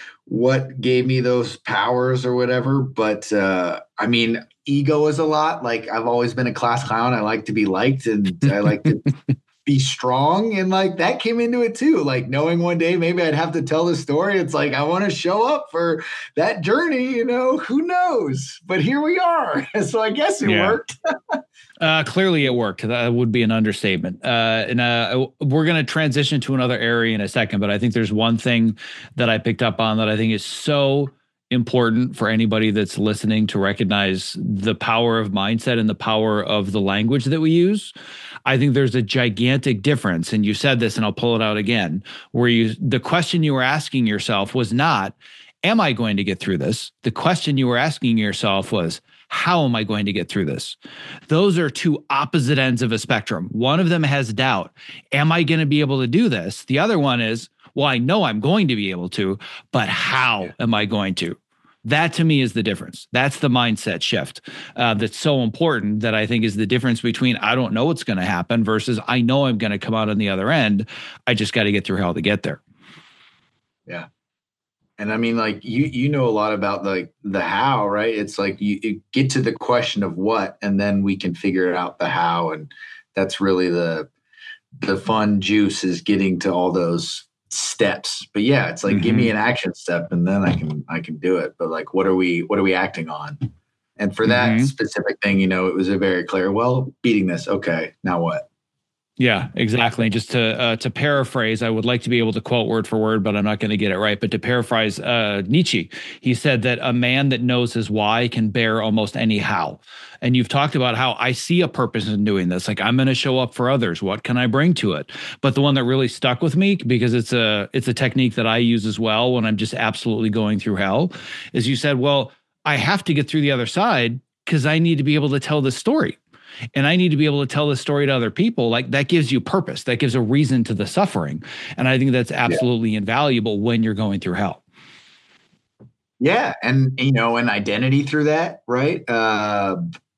[SPEAKER 1] what gave me those powers or whatever. But uh, I mean, ego is a lot. Like, I've always been a class clown. I like to be liked, and I like to be strong. And like, that came into it too. Like, knowing one day maybe I'd have to tell the story. It's like, I want to show up for that journey, you know, who knows, but here we are. So I guess it yeah. worked.
[SPEAKER 2] uh, clearly it worked. That would be an understatement. Uh, and uh, we're going to transition to another area in a second, but I think there's one thing that I picked up on that I think is so important for anybody that's listening to recognize the power of mindset and the power of the language that we use. I think there's a gigantic difference. And you said this, and I'll pull it out again, where you, the question you were asking yourself was not, am I going to get through this? The question you were asking yourself was, how am I going to get through this? Those are two opposite ends of a spectrum. One of them has doubt. Am I going to be able to do this? The other one is, well, I know I'm going to be able to, but how am I going to? That to me is the difference. That's the mindset shift uh, that's so important, that I think is the difference between I don't know what's going to happen versus I know I'm going to come out on the other end. I just got to get through hell to get there.
[SPEAKER 1] Yeah. And I mean, like, you, you know, a lot about like the how, right? It's like you, you get to the question of what, and then we can figure out the how. And that's really the, the fun juice, is getting to all those steps. But yeah, it's like, mm-hmm. give me an action step and then I can, I can do it. But like, what are we, what are we acting on? And for that mm-hmm. specific thing, you know, it was a very clear, well, beating this. Okay. Now what?
[SPEAKER 2] Yeah, exactly. Just to uh, to paraphrase, I would like to be able to quote word for word, but I'm not going to get it right. But to paraphrase uh, Nietzsche, he said that a man that knows his why can bear almost any how. And you've talked about how I see a purpose in doing this. Like, I'm going to show up for others. What can I bring to it? But the one that really stuck with me, because it's a it's a technique that I use as well when I'm just absolutely going through hell, is you said, well, I have to get through the other side because I need to be able to tell this story. and I need to be able to tell this story to other people. Like that gives you purpose. That gives a reason to the suffering. And I think that's absolutely yeah. invaluable when you're going through hell.
[SPEAKER 1] Yeah. And, you know, an identity through that, right? Uh,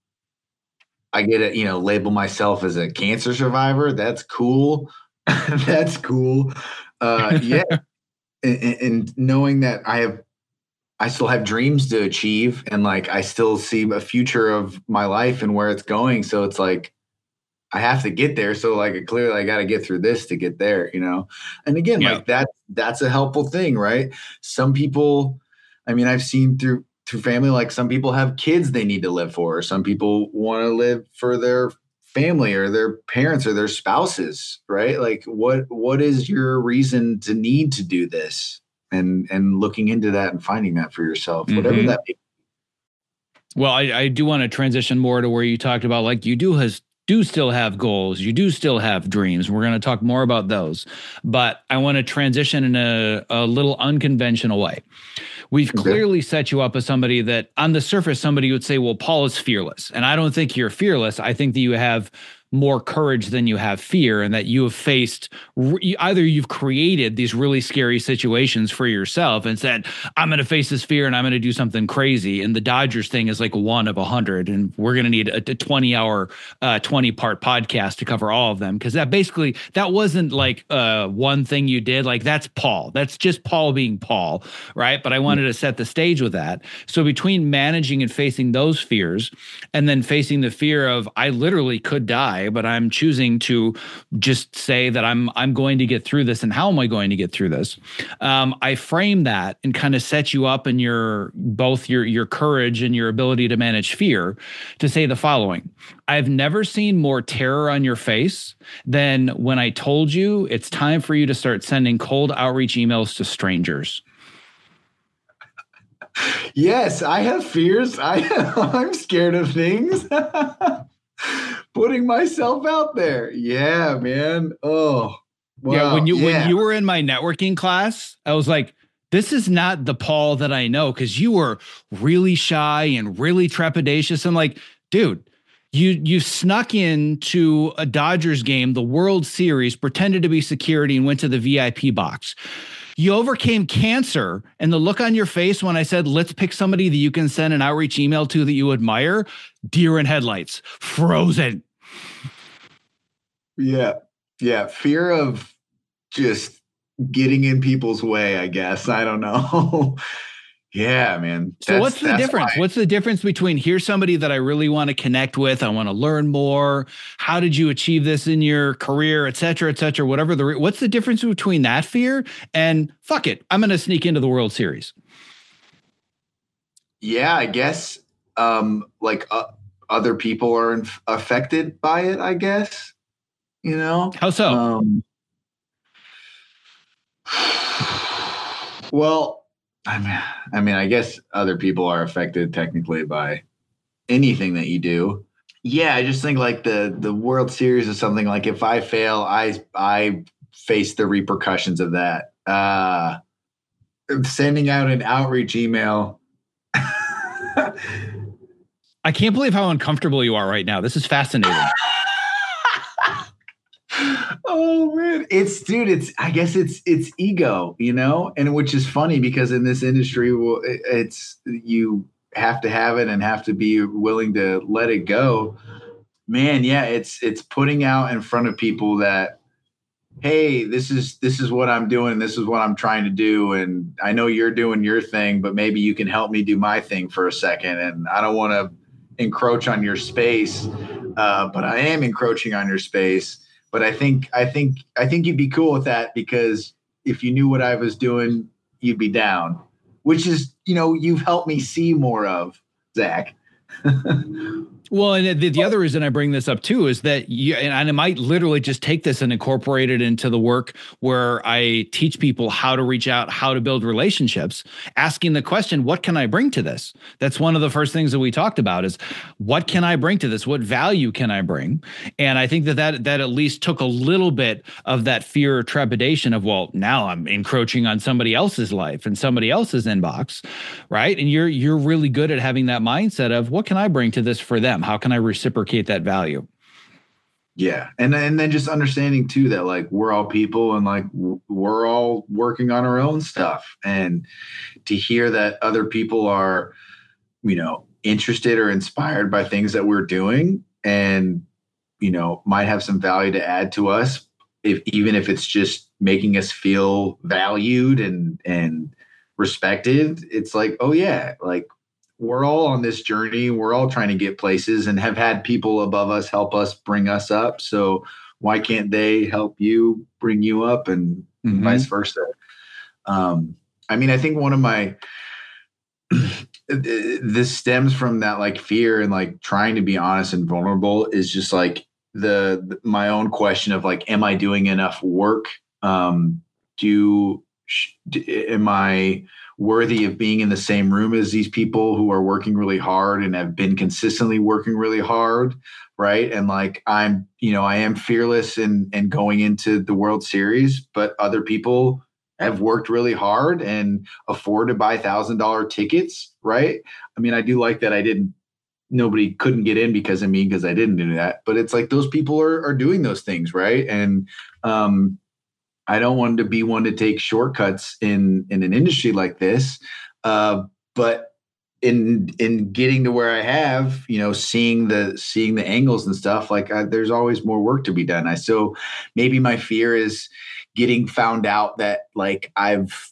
[SPEAKER 1] I get to, you know, label myself as a cancer survivor. That's cool. That's cool. Uh, yeah. and, and knowing that I have, I still have dreams to achieve, and like, I still see a future of my life and where it's going. So it's like, I have to get there. So like, clearly I got to get through this to get there, you know? And again, yeah. like that, that's a helpful thing, right? Some people, I mean, I've seen through, through family, like some people have kids they need to live for, or some people want to live for their family or their parents or their spouses, right? Like what, what is your reason to need to do this? And, and looking into that and finding that for yourself, mm-hmm. whatever that may be.
[SPEAKER 2] Well, I, I do want to transition more to where you talked about, like, you do has do still have goals. You do still have dreams. We're going to talk more about those, but I want to transition in a, a little unconventional way. We've okay. clearly set you up as somebody that on the surface, somebody would say, well, Paul is fearless. And I don't think you're fearless. I think that you have more courage than you have fear, and that you have faced either you've created these really scary situations for yourself and said, I'm going to face this fear and I'm going to do something crazy. And the Dodgers thing is like one of a hundred. And we're going to need a, a twenty hour, uh, twenty part podcast to cover all of them. Cause that basically, that wasn't like uh, one thing you did. Like that's Paul. That's just Paul being Paul. Right. But I wanted to set the stage with that. So between managing and facing those fears, and then facing the fear of, I literally could die, but I'm choosing to just say that I'm I'm going to get through this, and how am I going to get through this? Um, I frame that and kind of set you up in your both your your courage and your ability to manage fear to say the following: I've never seen more terror on your face than when I told you it's time for you to start sending cold outreach emails to strangers.
[SPEAKER 1] Yes, I have fears. I I'm scared of things. Putting myself out there. Yeah, man. Oh, wow.
[SPEAKER 2] Yeah. When you
[SPEAKER 1] yeah.
[SPEAKER 2] when you were in my networking class, I was like, this is not the Paul that I know, because you were really shy and really trepidatious. I'm like, dude, you you snuck into a Dodgers game, the World Series, pretended to be security, and went to the V I P box. You overcame cancer, and the look on your face when I said, let's pick somebody that you can send an outreach email to that you admire, deer in headlights, frozen.
[SPEAKER 1] Yeah. Yeah. Fear of just getting in people's way, I guess. I don't know. Yeah, man.
[SPEAKER 2] So what's the difference? Why. What's the difference between here's somebody that I really want to connect with, I want to learn more, how did you achieve this in your career, et cetera, et cetera, whatever the, what's the difference between that fear and fuck it, I'm going to sneak into the World Series?
[SPEAKER 1] Yeah, I guess um, like uh, other people are inf- affected by it, I guess, you know?
[SPEAKER 2] How so?
[SPEAKER 1] Um, well, I mean, I mean, I guess other people are affected technically by anything that you do. Yeah, I just think like the the World Series is something like if I fail, I I face the repercussions of that. Uh, sending out an outreach email.
[SPEAKER 2] I can't believe how uncomfortable you are right now. This is fascinating.
[SPEAKER 1] Oh man, it's dude. It's I guess it's it's ego, you know, and which is funny because in this industry, well, it, it's you have to have it and have to be willing to let it go. Man, yeah, it's it's putting out in front of people that, hey, this is this is what I'm doing. This is what I'm trying to do, and I know you're doing your thing, but maybe you can help me do my thing for a second. And I don't want to encroach on your space, uh, but I am encroaching on your space. But I think I think I think you'd be cool with that, because if you knew what I was doing, you'd be down, which is, you know, you've helped me see more of, Zach.
[SPEAKER 2] Well, and the, the other reason I bring this up too is that you, and I might literally just take this and incorporate it into the work where I teach people how to reach out, how to build relationships, asking the question, what can I bring to this? That's one of the first things that we talked about is what can I bring to this? What value can I bring? And I think that that, that at least took a little bit of that fear or trepidation of, well, now I'm encroaching on somebody else's life and somebody else's inbox, right? And you're, you're really good at having that mindset of what can I bring to this for them? How can I reciprocate that value?
[SPEAKER 1] Yeah. And, and then just understanding too, that like, we're all people and like, we're all working on our own stuff. And to hear that other people are, you know, interested or inspired by things that we're doing and, you know, might have some value to add to us, if even if it's just making us feel valued and, and respected, it's like, oh yeah, like we're all on this journey. We're all trying to get places and have had people above us help us bring us up. So why can't they help you bring you up, and mm-hmm. vice versa? Um, I mean, I think one of my, this stems from that like fear and like trying to be honest and vulnerable is just like the, my own question of like, am I doing enough work? Um, do, am I worthy of being in the same room as these people who are working really hard and have been consistently working really hard? Right. And like, I'm, you know, I am fearless in, in going into the World Series, but other people have worked really hard and afford to buy thousand dollar tickets. Right. I mean, I do like that I didn't, nobody couldn't get in because of me, because I didn't do that, but it's like, those people are, are doing those things. Right. And, um, I don't want to be one to take shortcuts in, in an industry like this. Uh, but in, in getting to where I have, you know, seeing the, seeing the angles and stuff, like I, there's always more work to be done. I, so maybe my fear is getting found out that like I've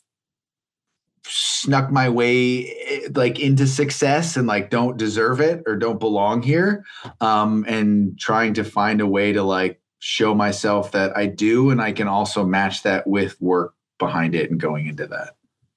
[SPEAKER 1] snuck my way like into success and like don't deserve it or don't belong here. Um, and trying to find a way to like show myself that I do, and I can also match that with work behind it and going into that.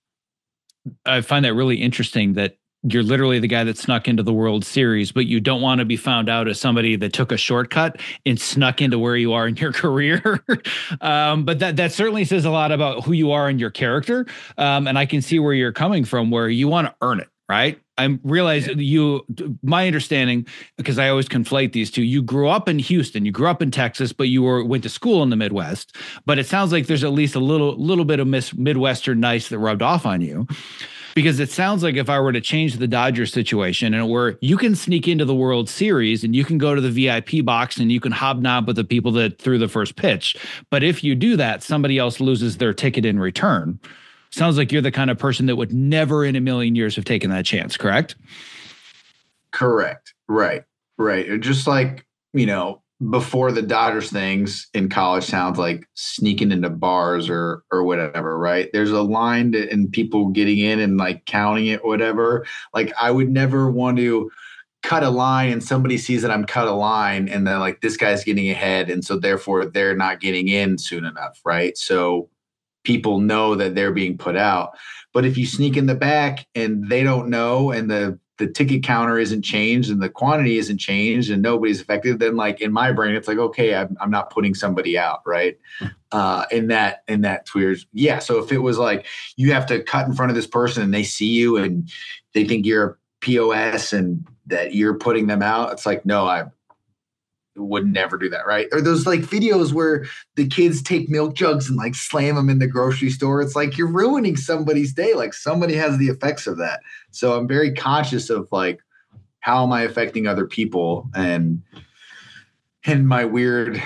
[SPEAKER 2] I find that really interesting that you're literally the guy that snuck into the World Series, but you don't want to be found out as somebody that took a shortcut and snuck into where you are in your career. um, but that, that certainly says a lot about who you are and your character. Um, and I can see where you're coming from, where you want to earn it, right? I realize you, my understanding, because I always conflate these two, you grew up in Houston, you grew up in Texas, but you were went to school in the Midwest. But it sounds like there's at least a little little bit of mis- Midwestern nice that rubbed off on you. Because it sounds like if I were to change the Dodgers situation and where you can sneak into the World Series and you can go to the V I P box and you can hobnob with the people that threw the first pitch. But if you do that, somebody else loses their ticket in return. Sounds like you're the kind of person that would never in a million years have taken that chance, correct?
[SPEAKER 1] Correct. Right. Right. Just like, you know, before the Dodgers things in college sounds like sneaking into bars or or whatever, right? There's a line to, and people getting in and like counting it, whatever. Like I would never want to cut a line and somebody sees that I'm cut a line and they're like, this guy's getting ahead. And so therefore they're not getting in soon enough, right? So people know that they're being put out. But if you sneak in the back and they don't know, and the, the ticket counter isn't changed and the quantity isn't changed and nobody's affected, then like in my brain, it's like, okay, I'm, I'm not putting somebody out. Right. Uh, in that, in that tweers. Yeah. So if it was like, you have to cut in front of this person and they see you and they think you're a P O S and that you're putting them out, it's like, no, I would never do that, right? Or those like videos where the kids take milk jugs and like slam them in the grocery store. It's like you're ruining somebody's day. Like somebody has the effects of that. So I'm very conscious of like, how am I affecting other people, and and my weird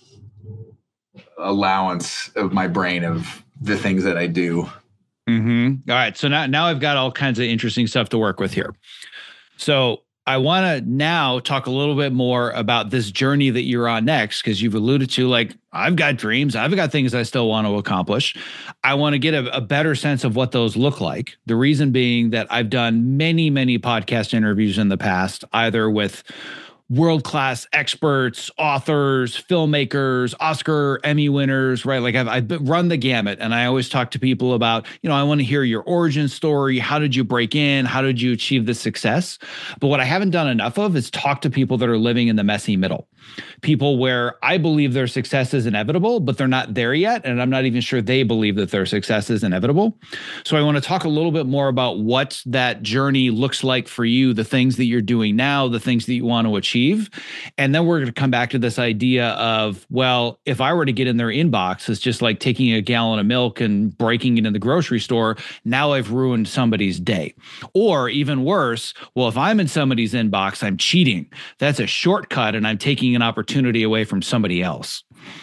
[SPEAKER 1] allowance of my brain of the things that I do.
[SPEAKER 2] Mm-hmm. All right. So now, now I've got all kinds of interesting stuff to work with here. So I want to now talk a little bit more about this journey that you're on next, because you've alluded to like, I've got dreams. I've got things I still want to accomplish. I want to get a, a better sense of what those look like. The reason being that I've done many, many podcast interviews in the past, either with world-class experts, authors, filmmakers, Oscar, Emmy winners, right? Like I've, I've run the gamut, and I always talk to people about, you know, I want to hear your origin story. How did you break in? How did you achieve this success? But what I haven't done enough of is talk to people that are living in the messy middle. people where I believe their success is inevitable, but they're not there yet. And I'm not even sure they believe that their success is inevitable. So I want to talk a little bit more about what that journey looks like for you, the things that you're doing now, the things that you want to achieve. And then we're going to come back to this idea of, well, if I were to get in their inbox, it's just like taking a gallon of milk and breaking it in the grocery store. Now I've ruined somebody's day. Or even worse, well, if I'm in somebody's inbox, I'm cheating. That's a shortcut and I'm taking an opportunity away from somebody else.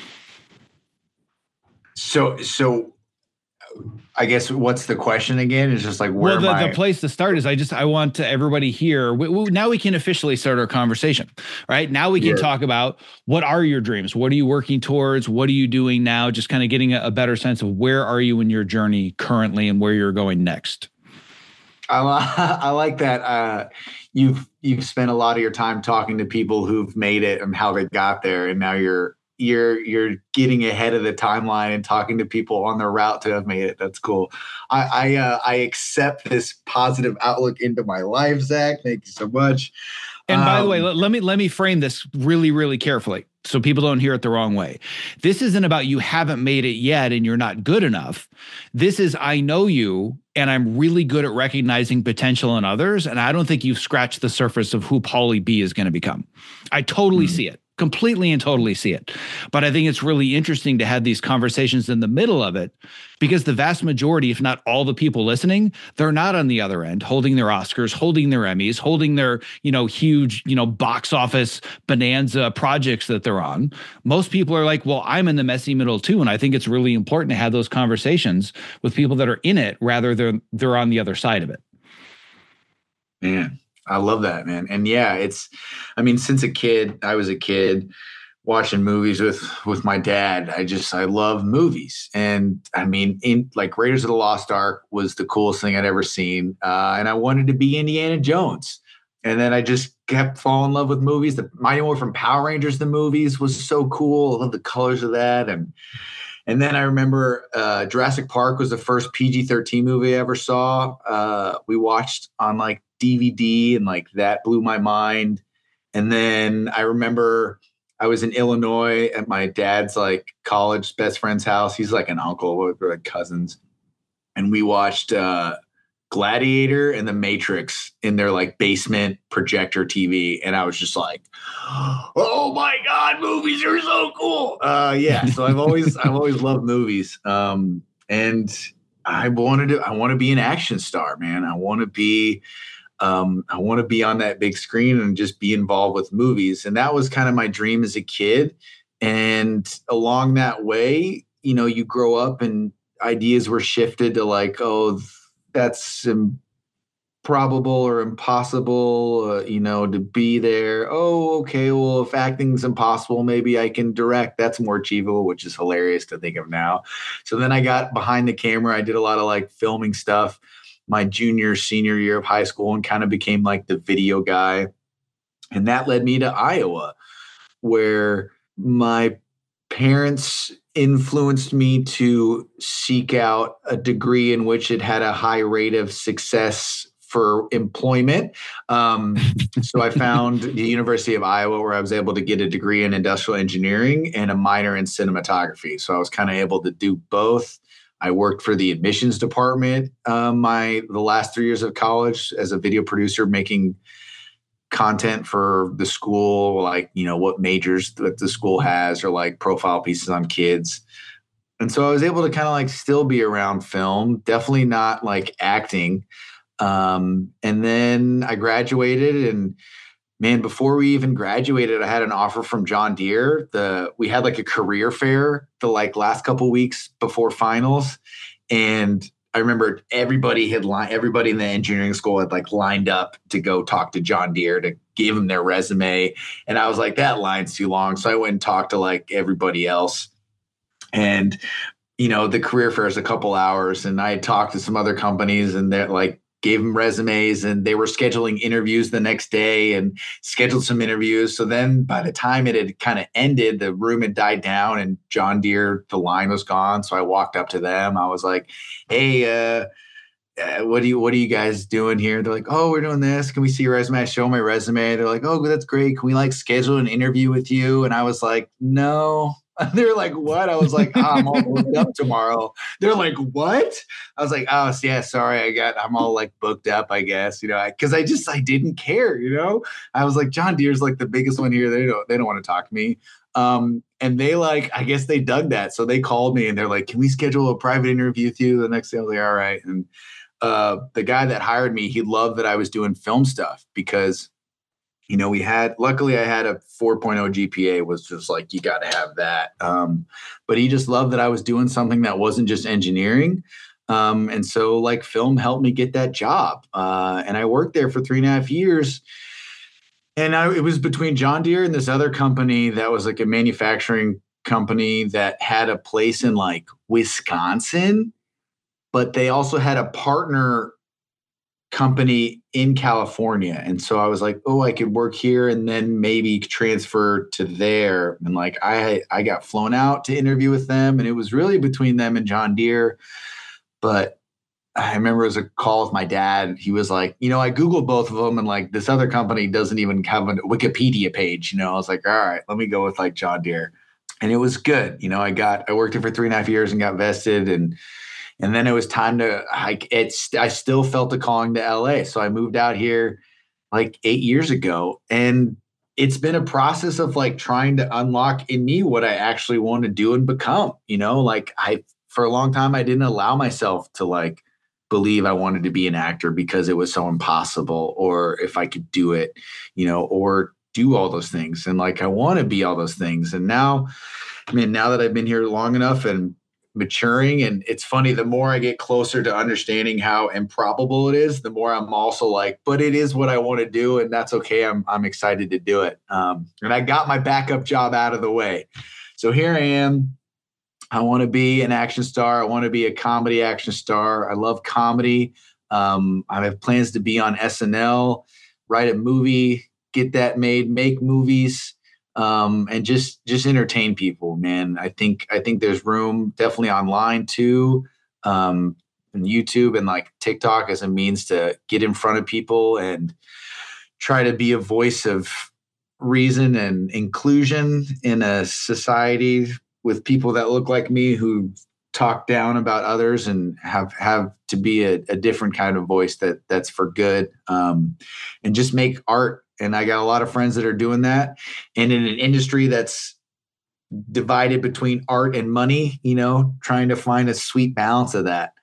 [SPEAKER 1] So, so I guess what's the question again? It's just like, where
[SPEAKER 2] well, the,
[SPEAKER 1] am I?
[SPEAKER 2] the place to start is I just, I want to everybody here. We, we, now we can officially start our conversation, right? Now we can
[SPEAKER 1] Yeah.
[SPEAKER 2] talk about what are your dreams? What are you working towards? What are you doing now? Just kind of getting a, a better sense of where are you in your journey currently and where you're going next.
[SPEAKER 1] I, I like that. Uh, you've, you've spent a lot of your time talking to people who've made it and how they got there. And now you're, you're you're getting ahead of the timeline and talking to people on their route to have made it. That's cool. I I, uh, I accept this positive outlook into my life, Zach. Thank you so much.
[SPEAKER 2] And by
[SPEAKER 1] um,
[SPEAKER 2] the way, let, let me let me frame this really, really carefully so people don't hear it the wrong way. This isn't about you haven't made it yet and you're not good enough. This is I know you and I'm really good at recognizing potential in others. And I don't think you've scratched the surface of who Paulie B is going to become. I totally mm-hmm. see it. Completely and totally see it. But I think it's really interesting to have these conversations in the middle of it because the vast majority, if not all the people listening, they're not on the other end holding their Oscars, holding their Emmys, holding their, you know, huge, you know, box office bonanza projects that they're on. Most people are like, well, I'm in the messy middle too. And I think it's really important to have those conversations with people that are in it rather than they're on the other side of it.
[SPEAKER 1] Man. I love that, man. And yeah, it's, I mean, since a kid, I was a kid watching movies with, with my dad. I just, I love movies. And I mean, in like Raiders of the Lost Ark was the coolest thing I'd ever seen. Uh, and I wanted to be Indiana Jones. And then I just kept falling in love with movies. The Mighty Morphin Power Rangers, the movies was so cool. I love the colors of that. And, and then I remember uh, Jurassic Park was the first P G thirteen movie I ever saw. Uh, we watched on like D V D and like that blew my mind. And then I remember I was in Illinois at my dad's like college best friend's house. He's like an uncle, we're like cousins. And we watched uh, Gladiator and The Matrix in their like basement projector T V. And I was just like, oh my God, movies are so cool. Uh, yeah. So I've always, I've always loved movies. Um, and I wanted to, I want to be an action star, man. I want to be, Um, I want to be on that big screen and just be involved with movies. And that was kind of my dream as a kid. And along that way, you know, you grow up and ideas were shifted to like, oh, that's improbable or impossible, uh, you know, to be there. Oh, okay. Well, if acting's impossible, maybe I can direct. That's more achievable, which is hilarious to think of now. So then I got behind the camera. I did a lot of like filming stuff my junior, senior year of high school and kind of became like the video guy. And that led me to Iowa, where my parents influenced me to seek out a degree in which it had a high rate of success for employment. Um, so I found the University of Iowa where I was able to get a degree in industrial engineering and a minor in cinematography. So I was kind of able to do both. I worked for the admissions department um, my the last three years of college as a video producer, making content for the school, like, you know, what majors that the school has or like profile pieces on kids. And so I was able to kind of like still be around film, definitely not like acting. Um, and then I graduated and man, before we even graduated, I had an offer from John Deere. The we had like a career fair the like last couple of weeks before finals, and I remember everybody had lined everybody in the engineering school had like lined up to go talk to John Deere to give him their resume, and I was like, that line's too long, so I went and talked to like everybody else, and you know the career fair is a couple hours, and I had talked to some other companies, and they're like. Gave them resumes and they were scheduling interviews the next day and scheduled some interviews. So then by the time it had kind of ended, the room had died down and John Deere, the line was gone. So I walked up to them. I was like, hey, uh, uh, what do you, what are you guys doing here? They're like, oh, we're doing this. Can we see your resume? I show my resume. They're like, oh, that's great. Can we like schedule an interview with you? And I was like, no. They're like, what? I was like, oh, I'm all booked up tomorrow. They're like, what? I was like, oh, yeah, sorry. I got, I'm all like booked up, I guess, you know, I, cause I just, I didn't care, you know, I was like, John Deere's like the biggest one here. They don't, they don't want to talk to me. Um, and they like, I guess they dug that. So they called me and they're like, can we schedule a private interview with you? The next day I was like, all right. And, uh, the guy that hired me, he loved that I was doing film stuff because, you know, we had, luckily I had a four point oh G P A, was just like, you got to have that. Um, but he just loved that I was doing something that wasn't just engineering. Um, and so like film helped me get that job. Uh, and I worked there for three and a half years. And I, it was between John Deere and this other company that was like a manufacturing company that had a place in like Wisconsin, but they also had a partner company in California. And so I was like, oh, I could work here and then maybe transfer to there. And like, I, I got flown out to interview with them, and it was really between them and John Deere. But I remember it was a call with my dad. He was like, you know, I Googled both of them and like this other company doesn't even have a Wikipedia page. You know, I was like, all right, let me go with like John Deere. And it was good. You know, I got, I worked there for three and a half years and got vested, and And then it was time to like it's I still felt a calling to L A. So I moved out here like eight years ago. And it's been a process of like trying to unlock in me what I actually want to do and become. You know, like I for a long time I didn't allow myself to like believe I wanted to be an actor because it was so impossible, or if I could do it, you know, or do all those things. And like I want to be all those things. And now, I mean, now that I've been here long enough and maturing, and it's funny, the more I get closer to understanding how improbable it is, the more I'm also like, but it is what I want to do, and that's okay. I'm I'm excited to do it. Um, and I got my backup job out of the way. So here I am. I want to be an action star. I want to be a comedy action star. I love comedy. Um, I have plans to be on S N L, write a movie, get that made, make movies. Um, and just, just entertain people, man. I think, I think there's room definitely online too. Um, and YouTube and like TikTok as a means to get in front of people and try to be a voice of reason and inclusion in a society with people that look like me, who talk down about others and have, have to be a, a different kind of voice that that's for good. Um, and just make art. And I got a lot of friends that are doing that. And in an industry that's divided between art and money, you know, trying to find a sweet balance of that.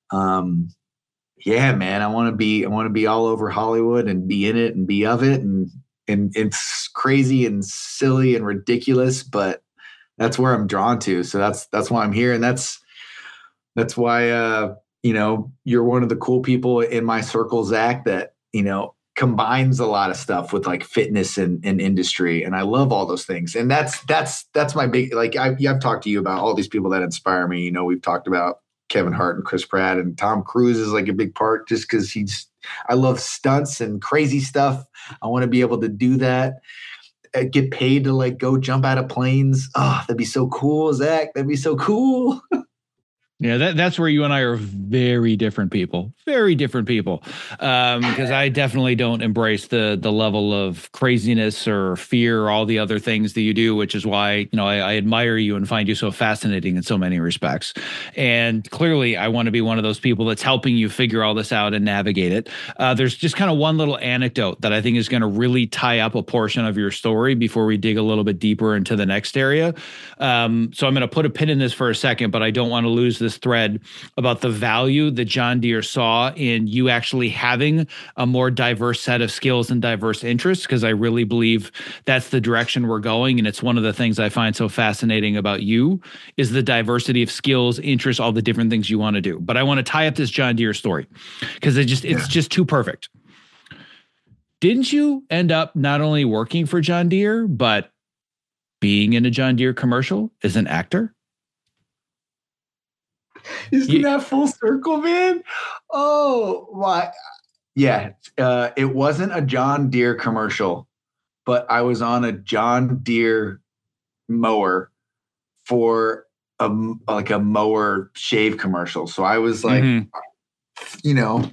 [SPEAKER 1] Um, yeah, man, I want to be, I want to be all over Hollywood and be in it and be of it. And, and it's crazy and silly and ridiculous, but that's where I'm drawn to. So that's, that's why I'm here. And that's, that's why, uh, you know, you're one of the cool people in my circle, Zach, that, you know, combines a lot of stuff with like fitness and, and industry. And I love all those things. And that's, that's, that's my big, like I, I've talked to you about all these people that inspire me. You know, we've talked about Kevin Hart and Chris Pratt, and Tom Cruise is like a big part just because he's, I love stunts and crazy stuff. I want to be able to do that. I get paid to like go jump out of planes. Oh, that'd be so cool, Zach. That'd be so cool.
[SPEAKER 2] Yeah, that, that's where you and I are very different people, very different people. Um, because I definitely don't embrace the the level of craziness or fear or all the other things that you do, which is why, you know, I, I admire you and find you so fascinating in so many respects. And clearly, I want to be one of those people that's helping you figure all this out and navigate it. Uh, there's just kind of one little anecdote that I think is going to really tie up a portion of your story before we dig a little bit deeper into the next area. Um, so I'm going to put a pin in this for a second, but I don't want to lose this thread about the value that John Deere saw in you actually having a more diverse set of skills and diverse interests, because I really believe that's the direction we're going. And it's one of the things I find so fascinating about you is the diversity of skills, interests, all the different things you want to do. But I want to tie up this John Deere story because it just it's yeah. just too perfect. Didn't you end up not only working for John Deere, but being in a John Deere commercial as an actor?
[SPEAKER 1] Isn't you, that full circle, man? Oh, my. Yeah. Uh, it wasn't a John Deere commercial, but I was on a John Deere mower for a, like a mower shave commercial. So I was like, mm-hmm. you know,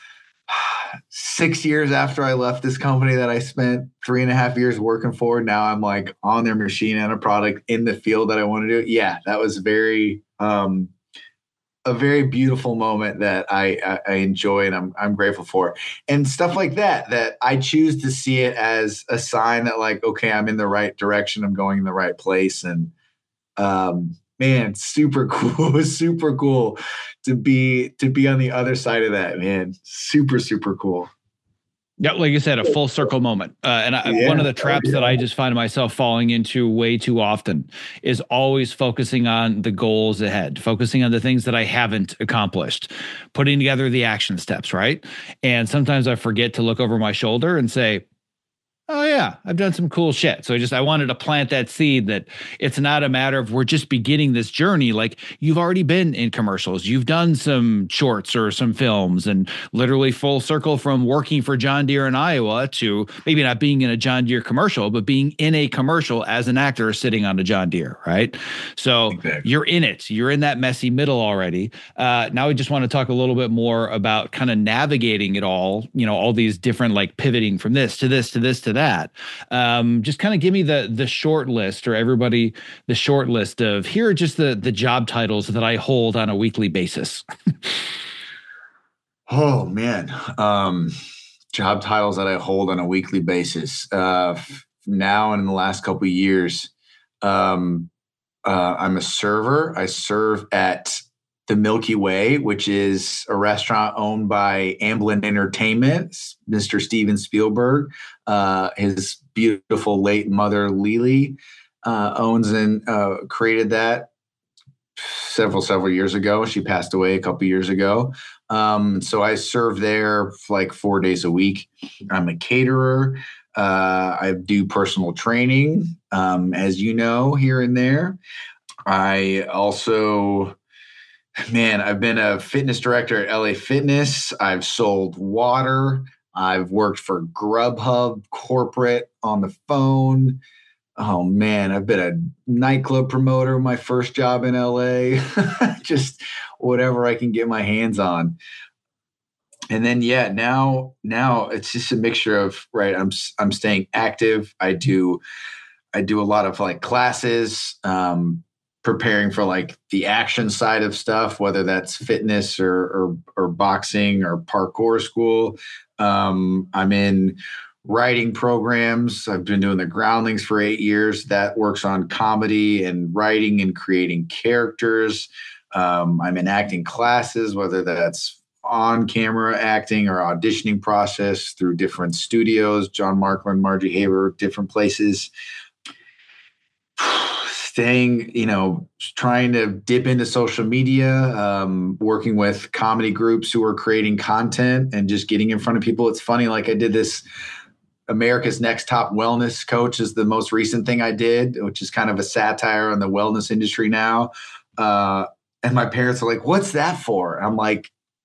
[SPEAKER 1] six years after I left this company that I spent three and a half years working for, now I'm like on their machine and a product in the field that I want to do. Yeah, that was very, um, a very beautiful moment that I, I, I enjoy and I'm, I'm grateful for. And stuff like that, that I choose to see it as a sign that like, okay, I'm in the right direction. I'm going in the right place. And, um, man, super cool. Super cool to be, to be on the other side of that, man. Super, super cool.
[SPEAKER 2] Yeah, like you said, a full circle moment. Uh, and I, yeah. one of the traps oh, yeah. that I just find myself falling into way too often is always focusing on the goals ahead, focusing on the things that I haven't accomplished, putting together the action steps, right? And sometimes I forget to look over my shoulder and say, oh yeah, I've done some cool shit. So I just, I wanted to plant that seed that it's not a matter of we're just beginning this journey. Like you've already been in commercials, you've done some shorts or some films, and literally full circle from working for John Deere in Iowa to maybe not being in a John Deere commercial, but being in a commercial as an actor sitting on a John Deere, right? So exactly. You're in it, you're in that messy middle already. Uh, now we just want to talk a little bit more about kind of navigating it all, you know, all these different like pivoting from this to this to this to that. That um, just kind of give me the the short list, or everybody the short list of here are just the the job titles that I hold on a weekly basis.
[SPEAKER 1] Oh man, um, job titles that I hold on a weekly basis. Uh, now and in the last couple of years, um, uh, I'm a server. I serve at the Milky Way, which is a restaurant owned by Amblin Entertainment, Mister Steven Spielberg. Uh, his beautiful late mother, Lily, uh, owns and uh, created that several, several years ago. She passed away a couple years ago. Um, so I serve there like four days a week. I'm a caterer. Uh, I do personal training, um, as you know, here and there. I also... Man, I've been a fitness director at L A Fitness. I've sold water. I've worked for Grubhub corporate on the phone. Oh man, I've been a nightclub promoter, my first job in L A. Just whatever I can get my hands on. And then yeah, now now it's just a mixture of right. I'm I'm staying active. I do I do a lot of like classes. Um, preparing for like the action side of stuff, whether that's fitness or or, or boxing or parkour school. Um, I'm in writing programs. I've been doing the Groundlings for eight years. That works on comedy and writing and creating characters. Um, I'm in acting classes, whether that's on camera acting or auditioning process through different studios, John Markland, Margie Haber, different places. Staying, you know, trying to dip into social media, um, working with comedy groups who are creating content and just getting in front of people. It's funny, like I did this America's Next Top Wellness Coach is the most recent thing I did, which is kind of a satire on the wellness industry now. Uh, and my parents are like, what's that for? I'm like,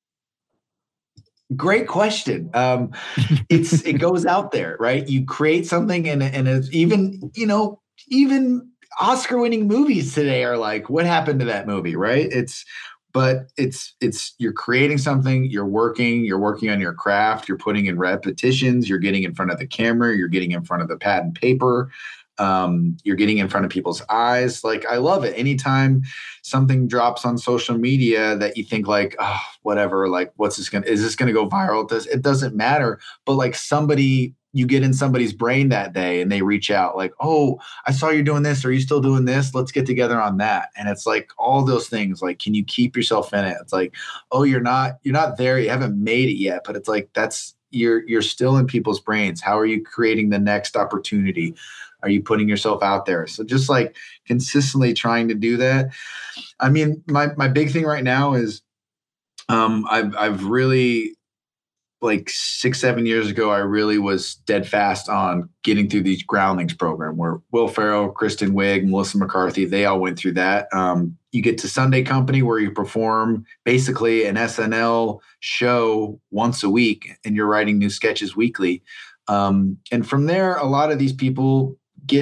[SPEAKER 1] great question. Um, it's it goes out there, right? You create something and, and it's even, you know, even Oscar-winning movies today are like, what happened to that movie, right? It's, but it's, it's, you're creating something, you're working, you're working on your craft, you're putting in repetitions, you're getting in front of the camera, you're getting in front of the pad and paper, um, you're getting in front of people's eyes. Like, I love it. Anytime something drops on social media that you think like, oh, whatever, like, what's this gonna, is this gonna go viral? It, does, it doesn't matter. But like somebody, you get in somebody's brain that day and they reach out like, oh, I saw you doing this. Are you still doing this? Let's get together on that. And it's like all those things, like, can you keep yourself in it? It's like, oh, you're not, you're not there. You haven't made it yet, but it's like, that's, you're, you're still in people's brains. How are you creating the next opportunity? Are you putting yourself out there? So just like consistently trying to do that. I mean, my, my big thing right now is um, I've, I've really, like six, seven years ago, I really was dead fast on getting through these Groundlings program where Will Ferrell, Kristen Wiig, Melissa McCarthy, they all went through that. Um, you get to Sunday Company where you perform basically an S N L show once a week and you're writing new sketches weekly. Um, and from there, a lot of these people get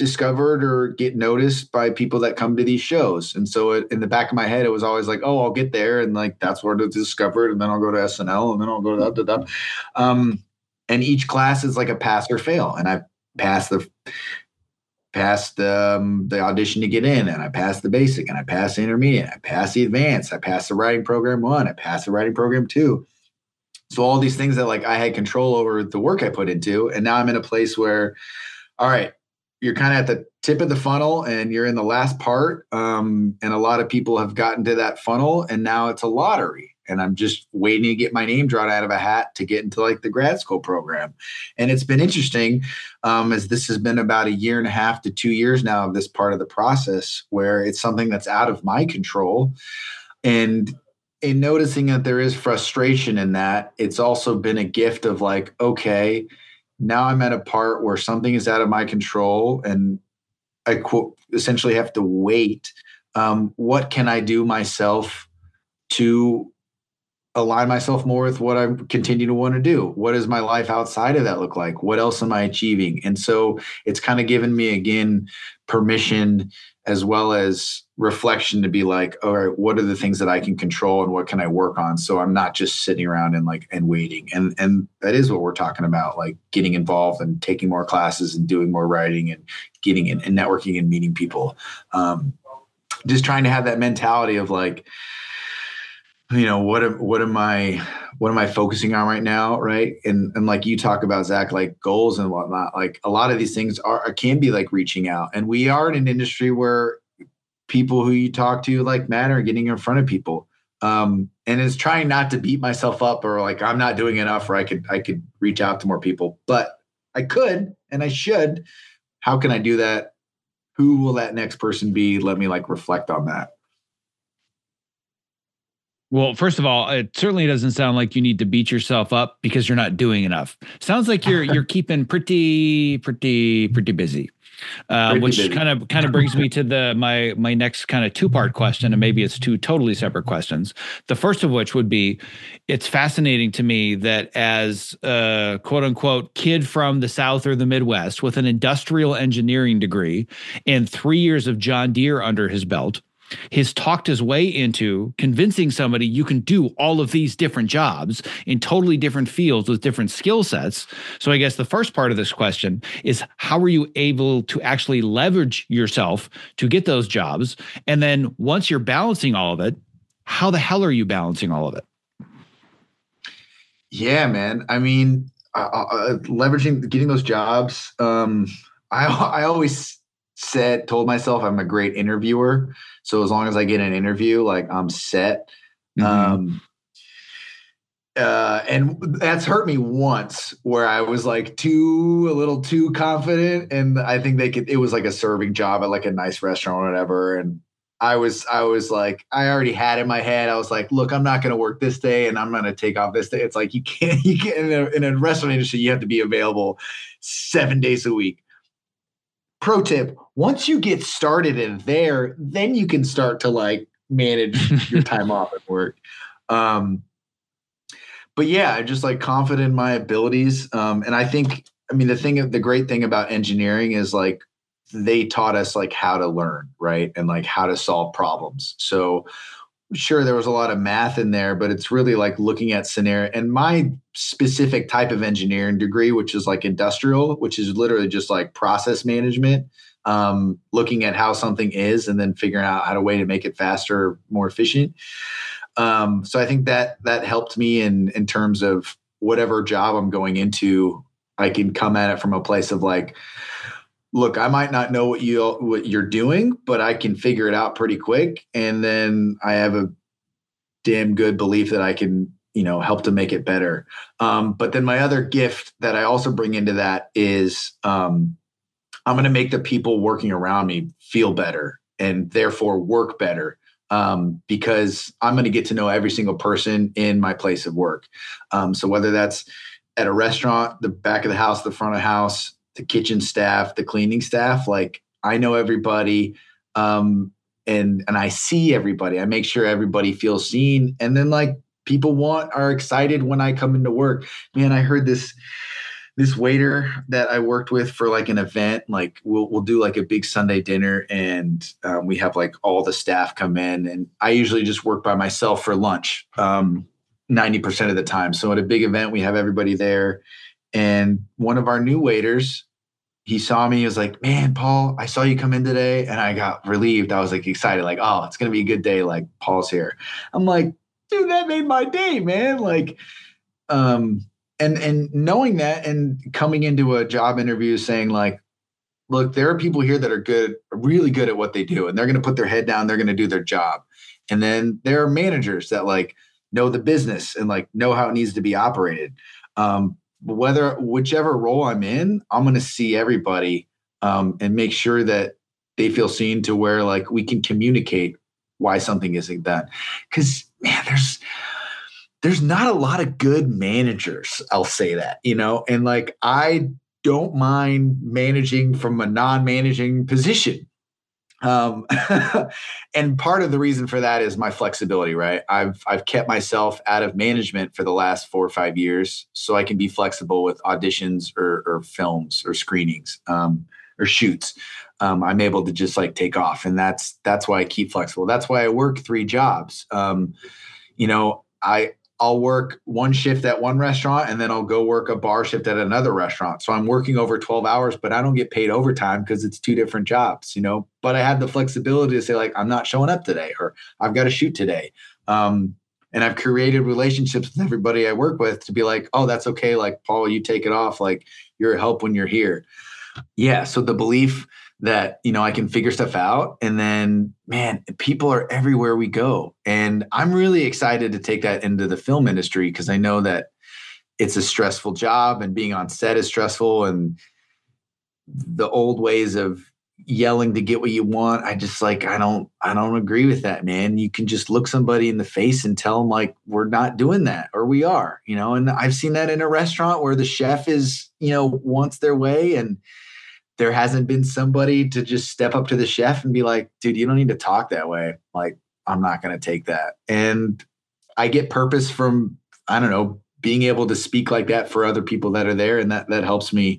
[SPEAKER 1] discovered or get noticed by people that come to these shows. And so it, in the back of my head, it was always like, oh, I'll get there. And like, that's where it's discovered. And then I'll go to S N L and then I'll go to that, that, that. Um, and each class is like a pass or fail. And I passed the, passed um, the audition to get in, and I passed the basic, and I passed the intermediate. I passed the advanced. I passed the writing program one. I passed the writing program two. So all these things that like I had control over the work I put into. And now I'm in a place where, all right, you're kind of at the tip of the funnel and you're in the last part. Um, and a lot of people have gotten to that funnel, and now it's a lottery. And I'm just waiting to get my name drawn out of a hat to get into like the grad school program. And it's been interesting um, as this has been about a year and a half to two years now of this part of the process where it's something that's out of my control. And in noticing that there is frustration in that, it's also been a gift of like, okay, now I'm at a part where something is out of my control and I quote, essentially have to wait. Um, what can I do myself to align myself more with what I continue to want to do? What does my life outside of that look like? What else am I achieving? And so it's kind of given me, again, permission as well as reflection to be like, all right, what are the things that I can control and what can I work on? So I'm not just sitting around and like, and waiting. And, and that is what we're talking about, like getting involved and taking more classes and doing more writing and getting in and networking and meeting people. Um, just trying to have that mentality of like, you know, what am, what am I, what am I focusing on right now? Right. And, and like you talk about, Zach, like goals and whatnot, like a lot of these things are, can be like reaching out. And we are in an industry where people who you talk to like matter, getting in front of people. Um, and it's trying not to beat myself up or like, I'm not doing enough, or I could, I could reach out to more people, but I could, and I should. How can I do that? Who will that next person be? Let me like reflect on that.
[SPEAKER 2] Well, first of all, it certainly doesn't sound like you need to beat yourself up because you're not doing enough. Sounds like you're you're keeping pretty pretty pretty busy, uh, pretty which busy. kind of kind of brings me to the my my next kind of two part question, and maybe it's two totally separate questions. The first of which would be, it's fascinating to me that as a quote unquote kid from the South or the Midwest with an industrial engineering degree and three years of John Deere under his belt, he's talked his way into convincing somebody you can do all of these different jobs in totally different fields with different skill sets. So I guess the first part of this question is, how are you able to actually leverage yourself to get those jobs? And then once you're balancing all of it, how the hell are you balancing all of it?
[SPEAKER 1] Yeah, man. I mean, uh, uh, leveraging, getting those jobs. Um, I, I always said, told myself I'm a great interviewer. So as long as I get an interview, like I'm set. Mm-hmm. Um, uh, and that's hurt me once where I was like too, a little too confident. And I think they could, it was like a serving job at like a nice restaurant or whatever. And I was, I was like, I already had in my head, I was like, look, I'm not going to work this day and I'm going to take off this day. It's like, you can't, you can't, in a, in a restaurant industry, you have to be available seven days a week. Pro tip, once you get started in there, then you can start to like manage your time off at work. Um, but yeah, I'm just like confident in my abilities. Um, and I think, I mean, the thing, the great thing about engineering is like, they taught us like how to learn, right? And like how to solve problems. So sure, there was a lot of math in there, but it's really like looking at scenario. And my specific type of engineering degree, which is like industrial, which is literally just like process management, um, looking at how something is and then figuring out how to way to make it faster, more efficient. Um, so I think that that helped me in in terms of whatever job I'm going into, I can come at it from a place of like, look, I might not know what you what you're doing, but I can figure it out pretty quick. And then I have a damn good belief that I can, you know, help to make it better. Um, but then my other gift that I also bring into that is um, I'm going to make the people working around me feel better and therefore work better. Um, because I'm going to get to know every single person in my place of work. Um, so whether that's at a restaurant, the back of the house, the front of the house, the kitchen staff, the cleaning staff, like I know everybody, um, and, and I see everybody. I make sure everybody feels seen. And then like people want, are excited when I come into work. Man, I heard this, this waiter that I worked with for like an event, like we'll we'll do like a big Sunday dinner, and um, we have like all the staff come in, and I usually just work by myself for lunch um, ninety percent of the time. So at a big event, we have everybody there, and one of our new waiters, he saw me, he was like, man, Paul, I saw you come in today, and I got relieved. I was like excited, like, oh, it's gonna be a good day, like Paul's here. I'm like, dude, that made my day, man. Like, um, And and knowing that and coming into a job interview saying like, look, there are people here that are good, really good at what they do, and they're going to put their head down, they're going to do their job. And then there are managers that like know the business and like know how it needs to be operated. Um, whether whichever role I'm in, I'm going to see everybody um, and make sure that they feel seen to where like we can communicate why something isn't done. Because man, there's there's not a lot of good managers. I'll say that, you know, and like, I don't mind managing from a non-managing position. Um, and part of the reason for that is my flexibility, right? I've, I've kept myself out of management for the last four or five years so I can be flexible with auditions or, or films or screenings, um, or shoots. Um, I'm able to just like take off. And that's, that's why I keep flexible. That's why I work three jobs. Um, you know, I, I'll work one shift at one restaurant and then I'll go work a bar shift at another restaurant. So I'm working over twelve hours, but I don't get paid overtime because it's two different jobs, you know, but I have the flexibility to say like, I'm not showing up today, or I've got to shoot today. Um, and I've created relationships with everybody I work with to be like, oh, that's okay. Like, Paul, you take it off. Like, you're a help when you're here. Yeah. So the belief that, you know, I can figure stuff out, and then, man, people are everywhere we go. And I'm really excited to take that into the film industry because I know that it's a stressful job and being on set is stressful, and the old ways of yelling to get what you want. I just like, I don't, I don't agree with that, man. You can just look somebody in the face and tell them like, we're not doing that, or we are, you know, and I've seen that in a restaurant where the chef is, you know, wants their way, and there hasn't been somebody to just step up to the chef and be like, dude, you don't need to talk that way. Like, I'm not going to take that. And I get purpose from, I don't know, being able to speak like that for other people that are there. And that, that helps me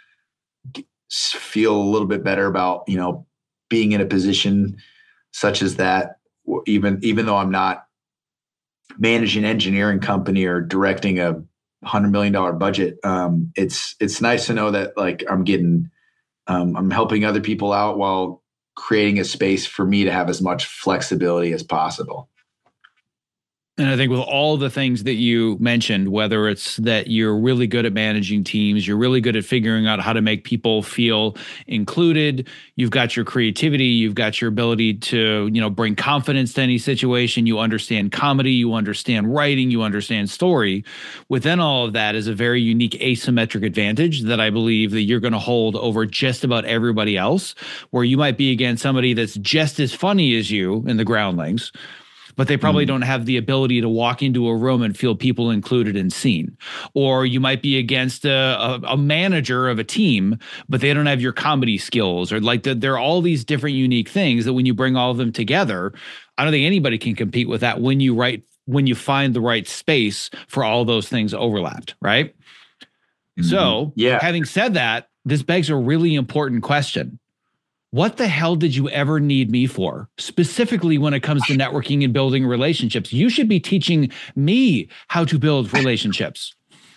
[SPEAKER 1] feel a little bit better about, you know, being in a position such as that, even, even though I'm not managing an engineering company or directing a hundred million dollar budget. Um, it's, it's nice to know that like I'm getting, Um, I'm helping other people out while creating a space for me to have as much flexibility as possible.
[SPEAKER 2] And I think with all the things that you mentioned, whether it's that you're really good at managing teams, you're really good at figuring out how to make people feel included, you've got your creativity, you've got your ability to, you know, bring confidence to any situation, you understand comedy, you understand writing, you understand story. Within all of that is a very unique asymmetric advantage that I believe that you're going to hold over just about everybody else, where you might be against somebody that's just as funny as you in the Groundlings, but they probably mm. don't have the ability to walk into a room and feel people included and seen. Or you might be against a, a, a manager of a team, but they don't have your comedy skills, or like the, there are all these different unique things that when you bring all of them together, I don't think anybody can compete with that when you write, when you find the right space for all those things overlapped, right? Mm-hmm. So yeah. Having said that, this begs a really important question. What the hell did you ever need me for? Specifically when it comes to networking and building relationships. You should be teaching me how to build relationships.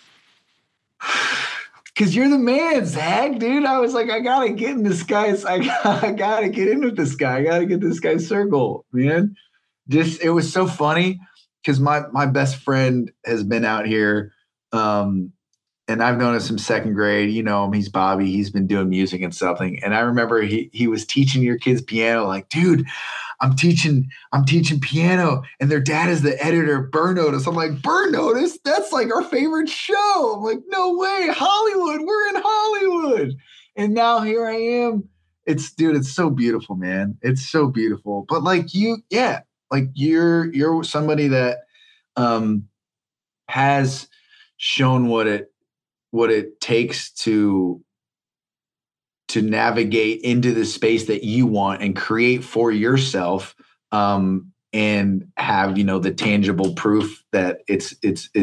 [SPEAKER 1] Cause you're the man, Zach, dude. I was like, I gotta get in this guy's, I gotta, I gotta get in with this guy. I gotta get this guy's circle, man. Just, it was so funny because my, my best friend has been out here. Um, And I've known him since second grade. You know him. He's Bobby. He's been doing music and something. And I remember he he was teaching your kids piano. Like, dude, I'm teaching I'm teaching piano, and their dad is the editor of Burn Notice. I'm like, Burn Notice? That's like our favorite show. I'm like, no way, Hollywood. We're in Hollywood. And now here I am. It's dude. It's so beautiful, man. It's so beautiful. But like you, yeah, like you're you're somebody that um has shown what it. what it takes to to navigate into the space that you want and create for yourself, um, and have, you know, the tangible proof that it's it's it's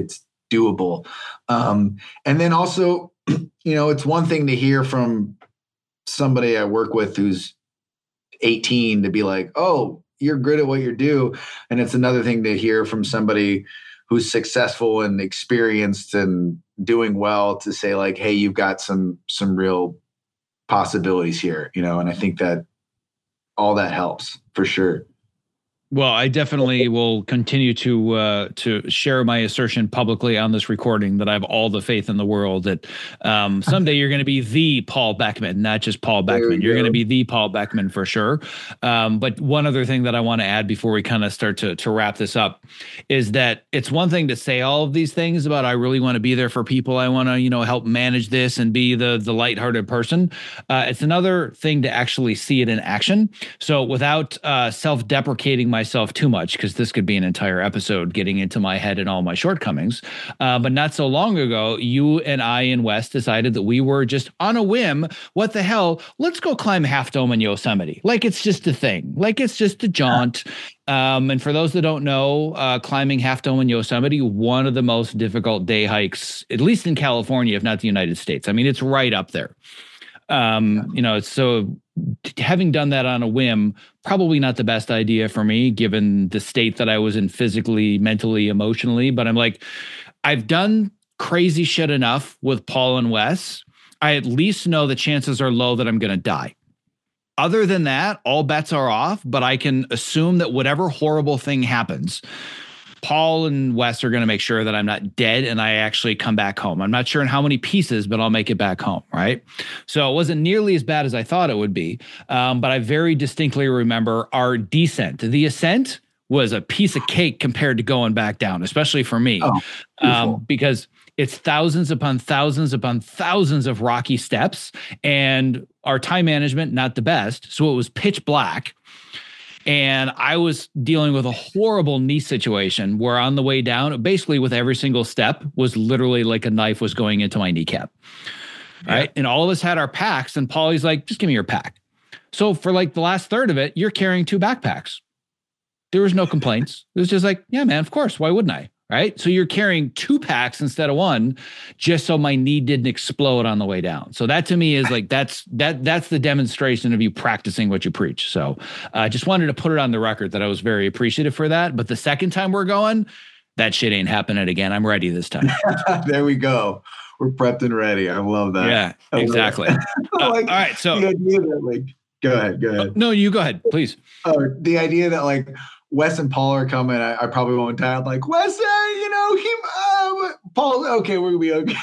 [SPEAKER 1] doable. Um, and then also, you know, it's one thing to hear from somebody I work with who's eighteen to be like, oh, you're good at what you do. And it's another thing to hear from somebody who's successful and experienced and doing well to say like, hey, you've got some, some real possibilities here, you know? And I think that all that helps for sure.
[SPEAKER 2] Well, I definitely will continue to uh, to share my assertion publicly on this recording that I have all the faith in the world that um, someday you're going to be the Paul Beckman, not just Paul Beckman. You're going to be the Paul Beckman for sure. Um, but one other thing that I want to add before we kind of start to to wrap this up is that it's one thing to say all of these things about I really want to be there for people. I want to, you know, help manage this and be the the lighthearted person. Uh, it's another thing to actually see it in action. So without uh, self-deprecating my myself too much, because this could be an entire episode getting into my head and all my shortcomings. Uh, but not so long ago, you and I and Wes decided that we were just on a whim. What the hell? Let's go climb Half Dome in Yosemite. Like it's just a thing. Like it's just a jaunt. Um, and for those that don't know, uh, climbing Half Dome in Yosemite, one of the most difficult day hikes, at least in California, if not the United States. I mean, it's right up there. Um, you know, it's so having done that on a whim, probably not the best idea for me, given the state that I was in physically, mentally, emotionally. But I'm like, I've done crazy shit enough with Paul and Wes. I at least know the chances are low that I'm going to die. Other than that, all bets are off, but I can assume that whatever horrible thing happens, Paul and Wes are going to make sure that I'm not dead and I actually come back home. I'm not sure in how many pieces, but I'll make it back home, right? So it wasn't nearly as bad as I thought it would be, um, but I very distinctly remember our descent. The ascent was a piece of cake compared to going back down, especially for me, oh, um, because it's thousands upon thousands upon thousands of rocky steps, and our time management, not the best. So it was pitch black. And I was dealing with a horrible knee situation where on the way down, basically with every single step was literally like a knife was going into my kneecap. Yeah. Right. And all of us had our packs, and Paulie's like, just give me your pack. So for like the last third of it, you're carrying two backpacks. There was no complaints. It was just like, yeah, man, of course. Why wouldn't I? Right. So you're carrying two packs instead of one, just so my knee didn't explode on the way down. So that to me is like, that's, that, that's the demonstration of you practicing what you preach. So I uh, just wanted to put it on the record that I was very appreciative for that. But the second time we're going, that shit ain't happening again. I'm ready this time.
[SPEAKER 1] There we go. We're prepped and ready. I love that.
[SPEAKER 2] Yeah, exactly. uh,
[SPEAKER 1] like,
[SPEAKER 2] all right. So
[SPEAKER 1] the idea that, like, go ahead, go ahead.
[SPEAKER 2] No, you go ahead, please.
[SPEAKER 1] Uh, the idea that like, Wes and Paul are coming. I, I probably won't die. I'm like, Wes, uh, you know, he, uh, Paul, okay, we'll be okay.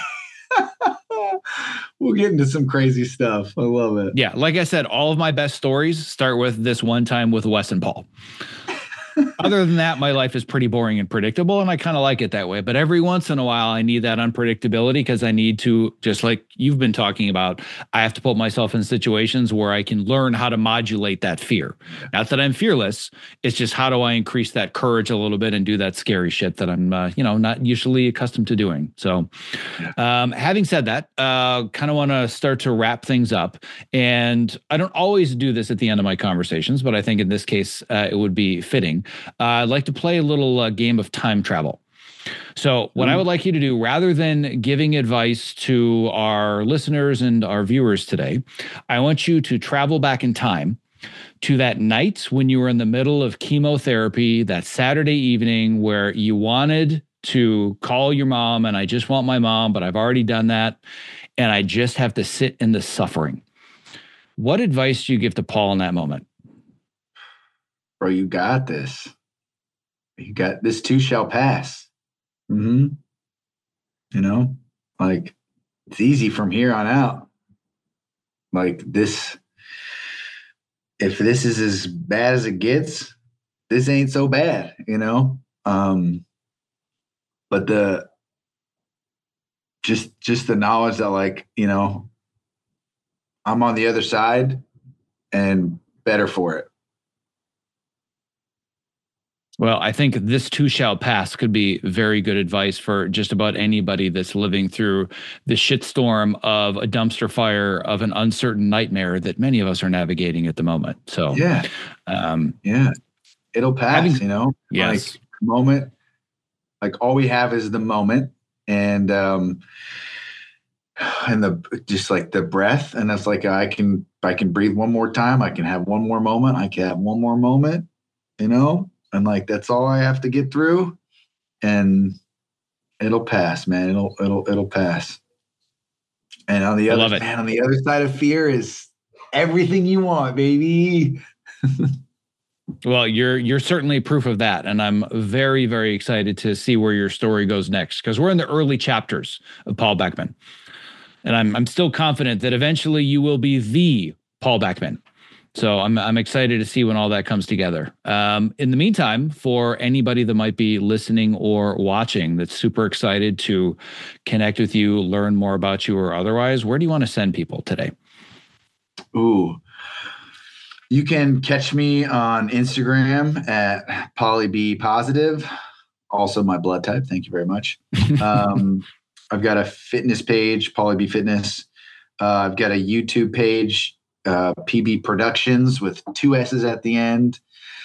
[SPEAKER 1] We'll get into some crazy stuff. I love it.
[SPEAKER 2] Yeah. Like I said, all of my best stories start with this one time with Wes and Paul. Other than that, my life is pretty boring and predictable, and I kind of like it that way. But every once in a while, I need that unpredictability because I need to, just like you've been talking about, I have to put myself in situations where I can learn how to modulate that fear. Not that I'm fearless. It's just how do I increase that courage a little bit and do that scary shit that I'm, uh, you know, not usually accustomed to doing. So um, having said that, uh, kind of want to start to wrap things up. And I don't always do this at the end of my conversations, but I think in this case, uh, it would be fitting. Uh, I'd like to play a little uh, game of time travel. So what mm. I would like you to do, rather than giving advice to our listeners and our viewers today, I want you to travel back in time to that night when you were in the middle of chemotherapy, that Saturday evening where you wanted to call your mom, and I just want my mom, but I've already done that, and I just have to sit in the suffering. What advice do you give to Paul in that moment?
[SPEAKER 1] Bro, you got this. You got this too shall pass. Mm-hmm. You know, like it's easy from here on out. Like this, if this is as bad as it gets, this ain't so bad, you know? Um, but the, just, just the knowledge that like, you know, I'm on the other side and better for it.
[SPEAKER 2] Well, I think this too shall pass could be very good advice for just about anybody that's living through the shitstorm of a dumpster fire of an uncertain nightmare that many of us are navigating at the moment. So,
[SPEAKER 1] yeah, um, yeah, it'll pass, having, you know,
[SPEAKER 2] yes.
[SPEAKER 1] Like moment, like all we have is the moment, and um, and the just like the breath, and it's like I can I can breathe one more time. I can have one more moment. I can have one more moment, you know, and like that's all I have to get through, and it'll pass, man. It'll it'll it'll pass. And on the other man, on the other side of fear is everything you want, baby.
[SPEAKER 2] Well, you're you're certainly proof of that, and I'm very very excited to see where your story goes next, because we're in the early chapters of Paul Beckman, and I'm I'm still confident that eventually you will be the Paul Beckman. So I'm I'm excited to see when all that comes together. Um, in the meantime, for anybody that might be listening or watching that's super excited to connect with you, learn more about you, or otherwise, where do you want to send people today?
[SPEAKER 1] Ooh. You can catch me on Instagram at polyb positive. Also my blood type. Thank you very much. Um, I've got a fitness page, polyb fitness. Uh, I've got a YouTube page, uh, P B Productions with two S's at the end.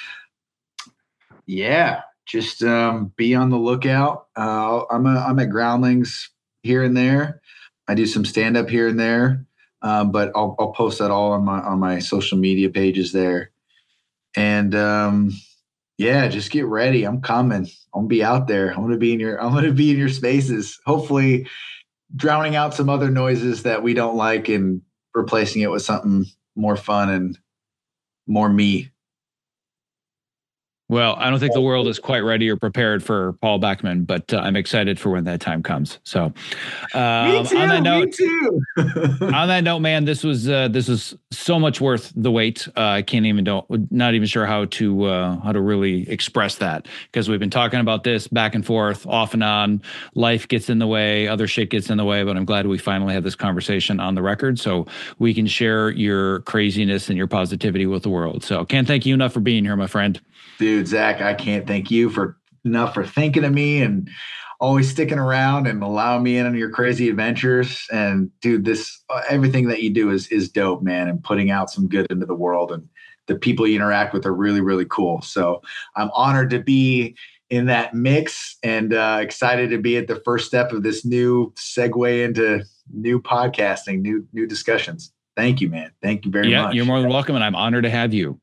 [SPEAKER 1] Yeah, just um, be on the lookout. Uh, I'm a, I'm at Groundlings here and there. I do some stand up here and there. Um, but I'll, I'll post that all on my on my social media pages there, and um, yeah, just get ready. I'm coming. I'm gonna be out there. I'm gonna be in your. I'm gonna be in your spaces. Hopefully, drowning out some other noises that we don't like and replacing it with something more fun and more me.
[SPEAKER 2] Well, I don't think the world is quite ready or prepared for Paul Beckman, but uh, I'm excited for when that time comes. So, um,
[SPEAKER 1] me too,
[SPEAKER 2] on that note,
[SPEAKER 1] me too.
[SPEAKER 2] on that note, man, this was uh, this was so much worth the wait. Uh, I can't even don't not even sure how to uh, how to really express that, because we've been talking about this back and forth, off and on. Life gets in the way, other shit gets in the way, but I'm glad we finally had this conversation on the record, so we can share your craziness and your positivity with the world. So, can't thank you enough for being here, my friend.
[SPEAKER 1] Dude, Zach, I can't thank you for enough for thinking of me and always sticking around and allowing me in on your crazy adventures. And dude, this everything that you do is is dope, man, and putting out some good into the world. And the people you interact with are really, really cool. So I'm honored to be in that mix, and uh, excited to be at the first step of this new segue into new podcasting, new new discussions. Thank you, man. Thank you very
[SPEAKER 2] yeah,
[SPEAKER 1] much.
[SPEAKER 2] You're more than welcome, and I'm honored to have you.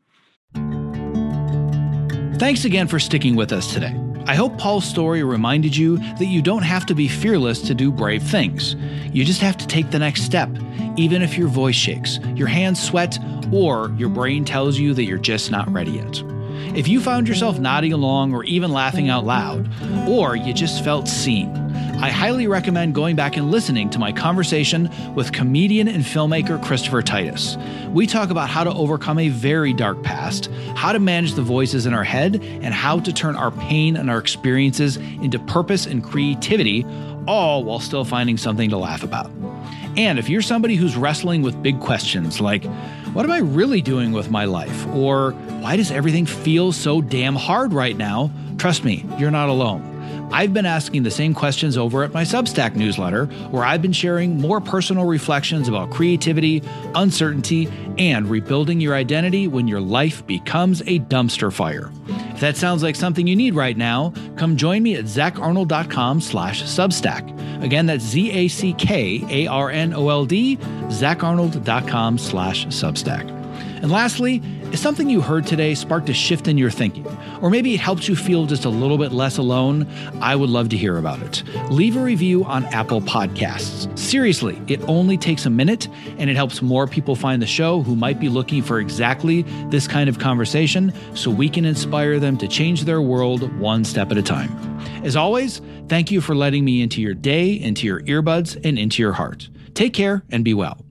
[SPEAKER 2] Thanks again for sticking with us today. I hope Paul's story reminded you that you don't have to be fearless to do brave things. You just have to take the next step, even if your voice shakes, your hands sweat, or your brain tells you that you're just not ready yet. If you found yourself nodding along or even laughing out loud, or you just felt seen, I highly recommend going back and listening to my conversation with comedian and filmmaker Christopher Titus. We talk about how to overcome a very dark past, how to manage the voices in our head, and how to turn our pain and our experiences into purpose and creativity, all while still finding something to laugh about. And if you're somebody who's wrestling with big questions like, what am I really doing with my life? Or why does everything feel so damn hard right now? Trust me, you're not alone. I've been asking the same questions over at my Substack newsletter, where I've been sharing more personal reflections about creativity, uncertainty, and rebuilding your identity when your life becomes a dumpster fire. If that sounds like something you need right now, come join me at zackarnold.com slash Substack. Again, that's Z-A-C-K-A-R-N-O-L-D, zackarnold.com slash Substack. And lastly, if something you heard today sparked a shift in your thinking, or maybe it helped you feel just a little bit less alone, I would love to hear about it. Leave a review on Apple Podcasts. Seriously, it only takes a minute, and it helps more people find the show who might be looking for exactly this kind of conversation, so we can inspire them to change their world one step at a time. As always, thank you for letting me into your day, into your earbuds, and into your heart. Take care and be well.